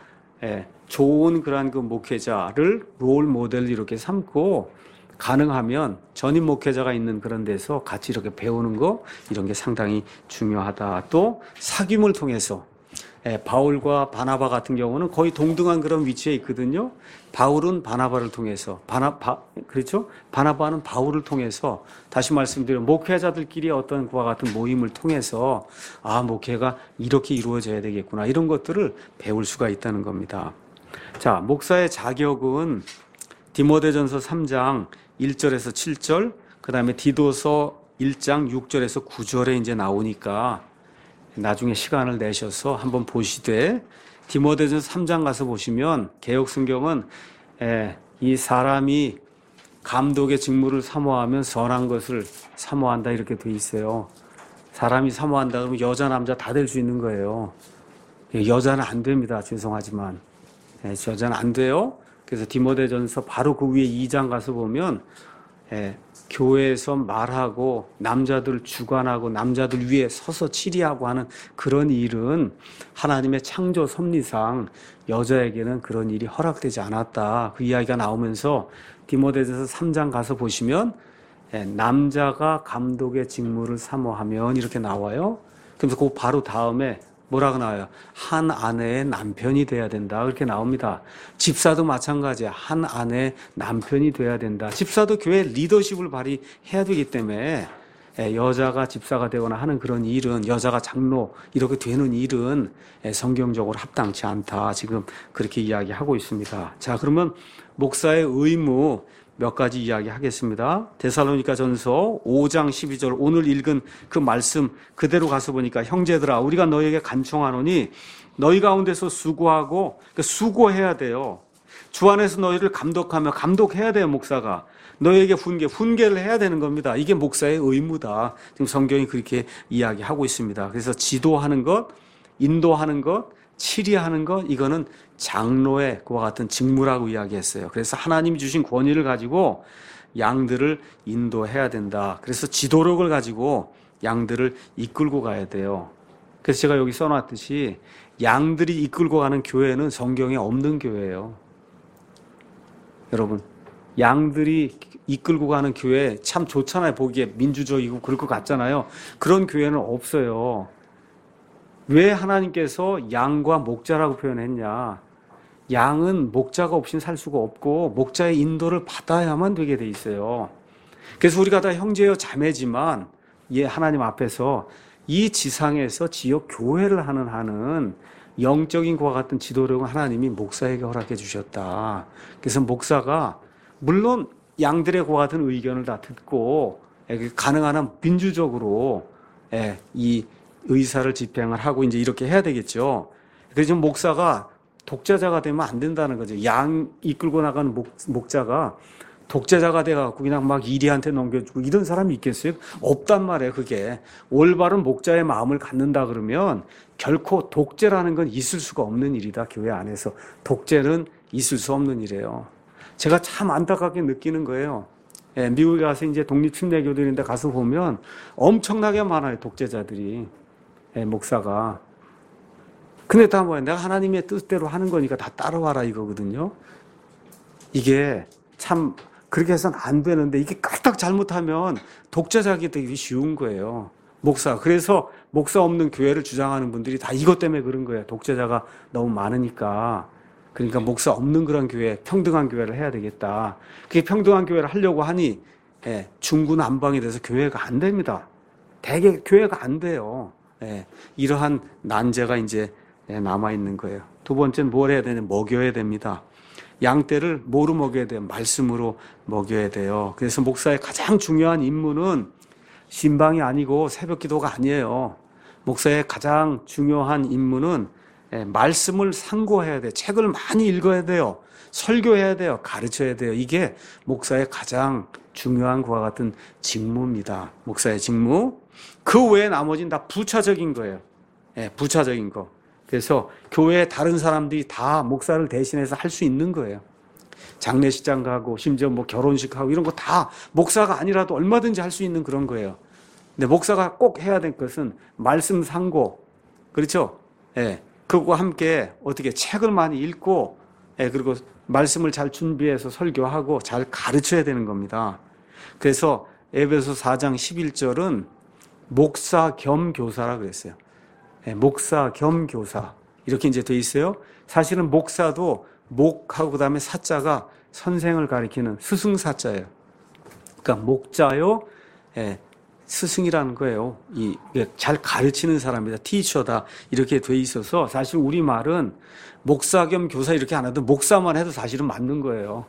좋은 그러한 그 목회자를 롤 모델 이렇게 삼고 가능하면 전임 목회자가 있는 그런 데서 같이 이렇게 배우는 거 이런 게 상당히 중요하다. 또 사귐을 통해서 바울과 바나바 같은 경우는 거의 동등한 그런 위치에 있거든요. 바울은 바나바를 통해서, 그렇죠? 바나바는 바울을 통해서, 다시 말씀드리면 목회자들끼리 어떤 그와 같은 모임을 통해서 목회가 이렇게 이루어져야 되겠구나, 이런 것들을 배울 수가 있다는 겁니다. 자, 목사의 자격은 디모데전서 3장 1절에서 7절, 그 다음에 디도서 1장 6절에서 9절에 이제 나오니까 나중에 시간을 내셔서 한번 보시되, 디모데전서 3장 가서 보시면 개역성경은 이 사람이 감독의 직무를 사모하면 선한 것을 사모한다, 이렇게 돼 있어요. 사람이 사모한다 그러면 여자 남자 다 될 수 있는 거예요. 여자는 안 됩니다. 죄송하지만 여자는 안 돼요. 그래서 디모데전서 바로 그 위에 2장 가서 보면 교회에서 말하고 남자들 주관하고 남자들 위에 서서 치리하고 하는 그런 일은 하나님의 창조 섭리상 여자에게는 그런 일이 허락되지 않았다, 그 이야기가 나오면서 디모데전서 3장 가서 보시면 남자가 감독의 직무를 사모하면 이렇게 나와요. 그래서 그 바로 다음에 뭐라고 나와요? 한 아내의 남편이 돼야 된다, 그렇게 나옵니다. 집사도 마찬가지야. 한 아내의 남편이 돼야 된다. 집사도 교회 리더십을 발휘해야 되기 때문에 여자가 집사가 되거나 하는 그런 일은, 여자가 장로 이렇게 되는 일은 성경적으로 합당치 않다, 지금 그렇게 이야기하고 있습니다. 자, 그러면 목사의 의무 몇 가지 이야기하겠습니다. 데살로니가전서 5장 12절, 오늘 읽은 그 말씀 그대로 가서 보니까, 형제들아 우리가 너희에게 간청하노니 너희 가운데서 수고하고, 그러니까 수고해야 돼요. 주 안에서 너희를 감독하며, 감독해야 돼요. 목사가 너희에게 훈계를 해야 되는 겁니다. 이게 목사의 의무다. 지금 성경이 그렇게 이야기하고 있습니다. 그래서 지도하는 것, 인도하는 것, 치리하는 것, 이거는 장로의 그와 같은 직무라고 이야기했어요. 그래서 하나님이 주신 권위를 가지고 양들을 인도해야 된다. 그래서 지도력을 가지고 양들을 이끌고 가야 돼요. 그래서 제가 여기 써놨듯이 양들이 이끌고 가는 교회는 성경에 없는 교회예요. 여러분, 양들이 이끌고 가는 교회 참 좋잖아요. 보기에 민주적이고 그럴 것 같잖아요. 그런 교회는 없어요. 왜 하나님께서 양과 목자라고 표현했냐? 양은 목자가 없이는 살 수가 없고 목자의 인도를 받아야만 되게 돼 있어요. 그래서 우리가 다 형제여 자매지만 하나님 앞에서 이 지상에서 지역 교회를 하는 한은 영적인 그와 같은 지도력은 하나님이 목사에게 허락해 주셨다. 그래서 목사가 물론 양들의 그와 같은 의견을 다 듣고 가능한 한 민주적으로 이 의사를 집행을 하고 이제 이렇게 해야 되겠죠. 그래서 목사가 독재자가 되면 안 된다는 거죠. 양 이끌고 나가는 목자가 독재자가 돼갖고 그냥 막 이리한테 넘겨주고 이런 사람이 있겠어요? 없단 말이에요. 그게 올바른 목자의 마음을 갖는다 그러면 결코 독재라는 건 있을 수가 없는 일이다. 교회 안에서 독재는 있을 수 없는 일이에요. 제가 참 안타깝게 느끼는 거예요. 미국에 가서 이제 독립침례교들인데 가서 보면 엄청나게 많아요. 독재자들이. 목사가. 근데 다 뭐야? 내가 하나님의 뜻대로 하는 거니까 다 따라와라 이거거든요. 이게 참 그렇게 해서는 안 되는데, 이게 까딱 잘못하면 독재자가 되기 쉬운 거예요. 목사. 그래서 목사 없는 교회를 주장하는 분들이 다 이것 때문에 그런 거예요. 독재자가 너무 많으니까. 그러니까 목사 없는 그런 교회, 평등한 교회를 해야 되겠다. 그게 평등한 교회를 하려고 하니 중구난방이 돼서 교회가 안 됩니다. 대개 교회가 안 돼요. 이러한 난제가 이제 남아있는 거예요. 두 번째는 뭘 해야 되냐? 먹여야 됩니다. 양떼를 뭐로 먹여야 돼요? 말씀으로 먹여야 돼요. 그래서 목사의 가장 중요한 임무는 신방이 아니고 새벽 기도가 아니에요. 목사의 가장 중요한 임무는 말씀을 상고해야 돼요. 책을 많이 읽어야 돼요. 설교해야 돼요. 가르쳐야 돼요. 이게 목사의 가장 중요한 것과 같은 직무입니다. 목사의 직무. 그 외에 나머지는 다 부차적인 거예요. 부차적인 거. 그래서 교회에 다른 사람들이 다 목사를 대신해서 할 수 있는 거예요. 장례식장 가고 심지어 뭐 결혼식하고 이런 거 다 목사가 아니라도 얼마든지 할 수 있는 그런 거예요. 근데 목사가 꼭 해야 될 것은 말씀 상고, 그렇죠? 그거와 함께 어떻게 책을 많이 읽고, 그리고 말씀을 잘 준비해서 설교하고 잘 가르쳐야 되는 겁니다. 그래서 에베소 4장 11절은 목사 겸 교사라 그랬어요. 목사 겸 교사. 이렇게 이제 돼 있어요. 사실은 목사도 목하고 그다음에 사자가 선생을 가리키는 스승사자예요. 그러니까 목자요, 예, 스승이라는 거예요. 잘 가르치는 사람이다. 티처다. 이렇게 돼 있어서 사실 우리 말은 목사 겸 교사 이렇게 안 해도 목사만 해도 사실은 맞는 거예요.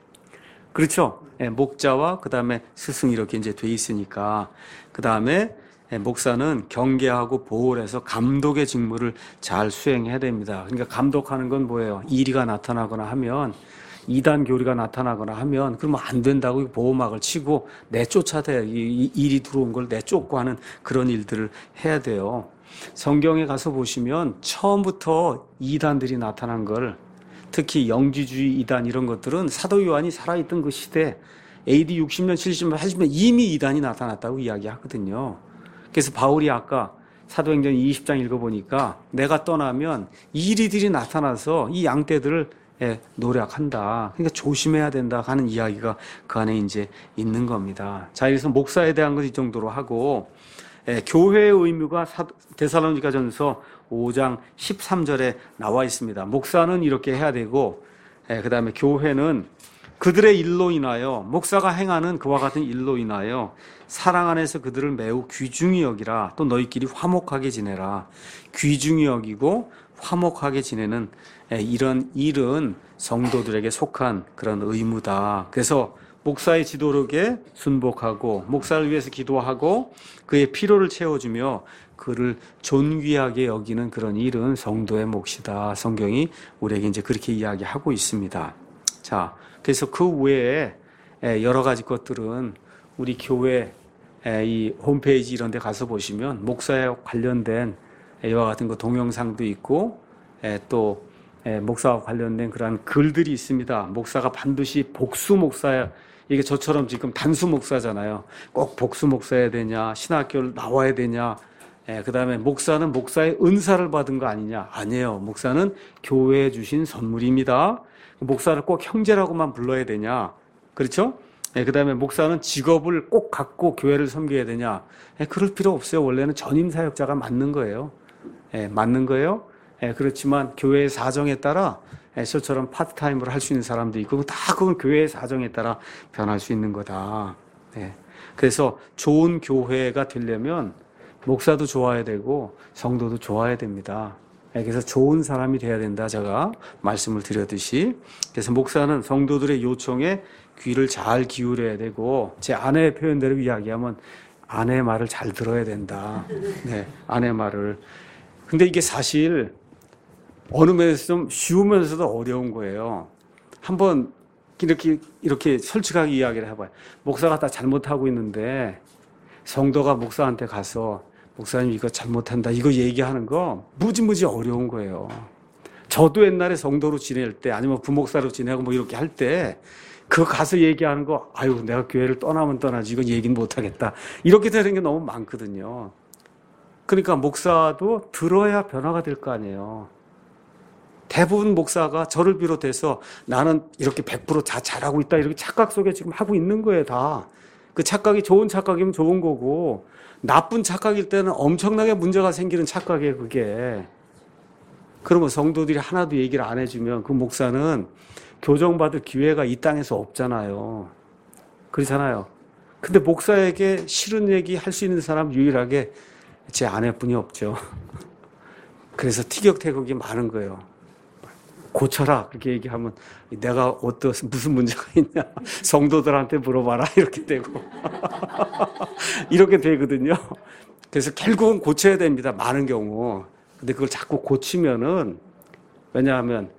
그렇죠? 예, 목자와 그 다음에 스승 이렇게 이제 돼 있으니까 그 다음에 목사는 경계하고 보호를 해서 감독의 직무를 잘 수행해야 됩니다. 그러니까 감독하는 건 뭐예요? 이리가 나타나거나 하면 이단 교리가 나타나거나 하면 그러면 안 된다고 보호막을 치고 내쫓아대요. 이 일이 들어온 걸 내쫓고 하는 그런 일들을 해야 돼요. 성경에 가서 보시면 처음부터 이단들이 나타난 걸 특히 영지주의 이단 이런 것들은 사도 요한이 살아있던 그 시대 AD 60년, 70년, 80년 이미 이단이 나타났다고 이야기하거든요. 그래서 바울이 아까 사도행전 20장 읽어보니까 내가 떠나면 이리들이 나타나서 이 양떼들을 노력한다. 그러니까 조심해야 된다 하는 이야기가 그 안에 이제 있는 겁니다. 자, 그래서 목사에 대한 것 이 정도로 하고 교회의 의무가 데살로니가전서 5장 13절에 나와 있습니다. 목사는 이렇게 해야 되고 그 다음에 교회는 그들의 일로 인하여 목사가 행하는 그와 같은 일로 인하여 사랑 안에서 그들을 매우 귀중히 여기라. 또 너희끼리 화목하게 지내라. 귀중히 여기고 화목하게 지내는 이런 일은 성도들에게 속한 그런 의무다. 그래서 목사의 지도력에 순복하고 목사를 위해서 기도하고 그의 필요를 채워주며 그를 존귀하게 여기는 그런 일은 성도의 몫이다. 성경이 우리에게 이제 그렇게 이야기하고 있습니다. 자, 그래서 그 외에 여러 가지 것들은 우리 교회 이 홈페이지 이런 데 가서 보시면 목사에 관련된 이와 같은 거 동영상도 있고 또 목사와 관련된 그러한 글들이 있습니다. 목사가 반드시 복수 목사야. 이게 저처럼 지금 단수 목사잖아요. 꼭 복수 목사여야 되냐, 신학교를 나와야 되냐. 그 다음에 목사는 목사의 은사를 받은 거 아니냐. 아니에요. 목사는 교회에 주신 선물입니다. 목사를 꼭 형제라고만 불러야 되냐. 그렇죠? 그 다음에 목사는 직업을 꼭 갖고 교회를 섬겨야 되냐. 그럴 필요 없어요. 원래는 전임 사역자가 맞는 거예요. 맞는 거예요. 그렇지만 교회의 사정에 따라 저처럼 파트타임으로 할 수 있는 사람도 있고 다 그건 교회의 사정에 따라 변할 수 있는 거다. 그래서 좋은 교회가 되려면 목사도 좋아야 되고 성도도 좋아야 됩니다. 그래서 좋은 사람이 돼야 된다. 제가 말씀을 드렸듯이. 그래서 목사는 성도들의 요청에 귀를 잘 기울여야 되고 제 아내의 표현대로 이야기하면 아내의 말을 잘 들어야 된다. 아내의 말을. 근데 이게 사실 어느 면에서 좀 쉬우면서도 어려운 거예요. 한번 이렇게 솔직하게 이야기를 해봐요. 목사가 다 잘못하고 있는데 성도가 목사한테 가서 목사님 이거 잘못한다 이거 얘기하는 거 무지무지 어려운 거예요. 저도 옛날에 성도로 지낼 때 아니면 부목사로 지내고 뭐 이렇게 할 때 그 가서 얘기하는 거 아유 내가 교회를 떠나면 떠나지 이거 얘기는 못하겠다 이렇게 되는 게 너무 많거든요. 그러니까 목사도 들어야 변화가 될 거 아니에요. 대부분 목사가 저를 비롯해서 나는 이렇게 100% 다 잘하고 있다 이렇게 착각 속에 지금 하고 있는 거예요. 다. 그 착각이 좋은 착각이면 좋은 거고 나쁜 착각일 때는 엄청나게 문제가 생기는 착각이에요. 그게. 그러면 성도들이 하나도 얘기를 안 해주면 그 목사는 교정받을 기회가 이 땅에서 없잖아요. 그렇잖아요. 근데 목사에게 싫은 얘기 할 수 있는 사람 유일하게 제 아내뿐이 없죠. 그래서 티격태격이 많은 거예요. 고쳐라 그렇게 얘기하면 내가 무슨 문제가 있냐 성도들한테 물어봐라 이렇게 되고 이렇게 되거든요. 그래서 결국은 고쳐야 됩니다. 많은 경우. 근데 그걸 자꾸 고치면은 왜냐하면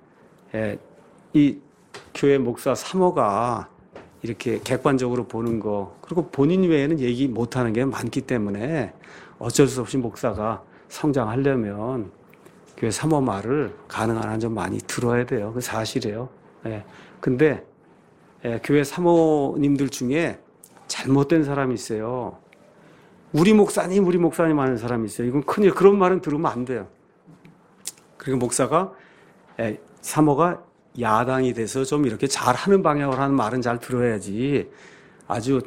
이 교회 목사 사모가 이렇게 객관적으로 보는 거 그리고 본인 외에는 얘기 못하는 게 많기 때문에 어쩔 수 없이 목사가 성장하려면 교회 사모 말을 가능한 한 좀 많이 들어야 돼요. 그 사실이에요. 근데 교회 사모님들 중에 잘못된 사람이 있어요. 우리 목사님 하는 사람이 있어요. 이건 큰일. 그런 말은 들으면 안 돼요. 그리고 목사가 사모가 야당이 돼서 좀 이렇게 잘하는 방향으로 하는 말은 잘 들어야지. 아주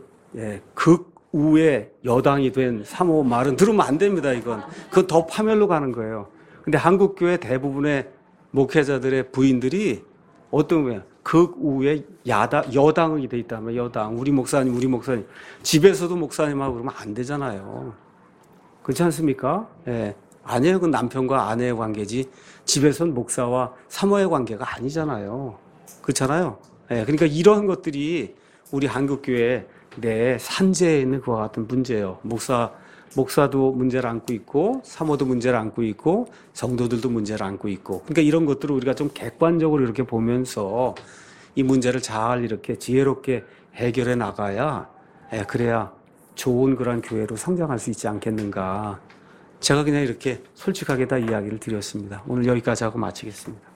극우의 여당이 된 사모 말은 들으면 안 됩니다. 이건 그건 더 파멸로 가는 거예요. 근데 한국 교회 대부분의 목회자들의 부인들이 어떤 거야? 극우의 여당이 돼 있다면 여당. 우리 목사님. 집에서도 목사님하고 그러면 안 되잖아요. 그렇지 않습니까? 예. 아니에요. 그 남편과 아내의 관계지. 집에선 목사와 사모의 관계가 아니잖아요. 그렇잖아요. 예. 그러니까 이런 것들이 우리 한국교회 내 산재에 있는 그와 같은 문제예요. 목사도 문제를 안고 있고, 사모도 문제를 안고 있고, 성도들도 문제를 안고 있고. 그러니까 이런 것들을 우리가 좀 객관적으로 이렇게 보면서 이 문제를 잘 이렇게 지혜롭게 해결해 나가야, 그래야 좋은 그런 교회로 성장할 수 있지 않겠는가. 제가 그냥 이렇게 솔직하게 다 이야기를 드렸습니다. 오늘 여기까지 하고 마치겠습니다.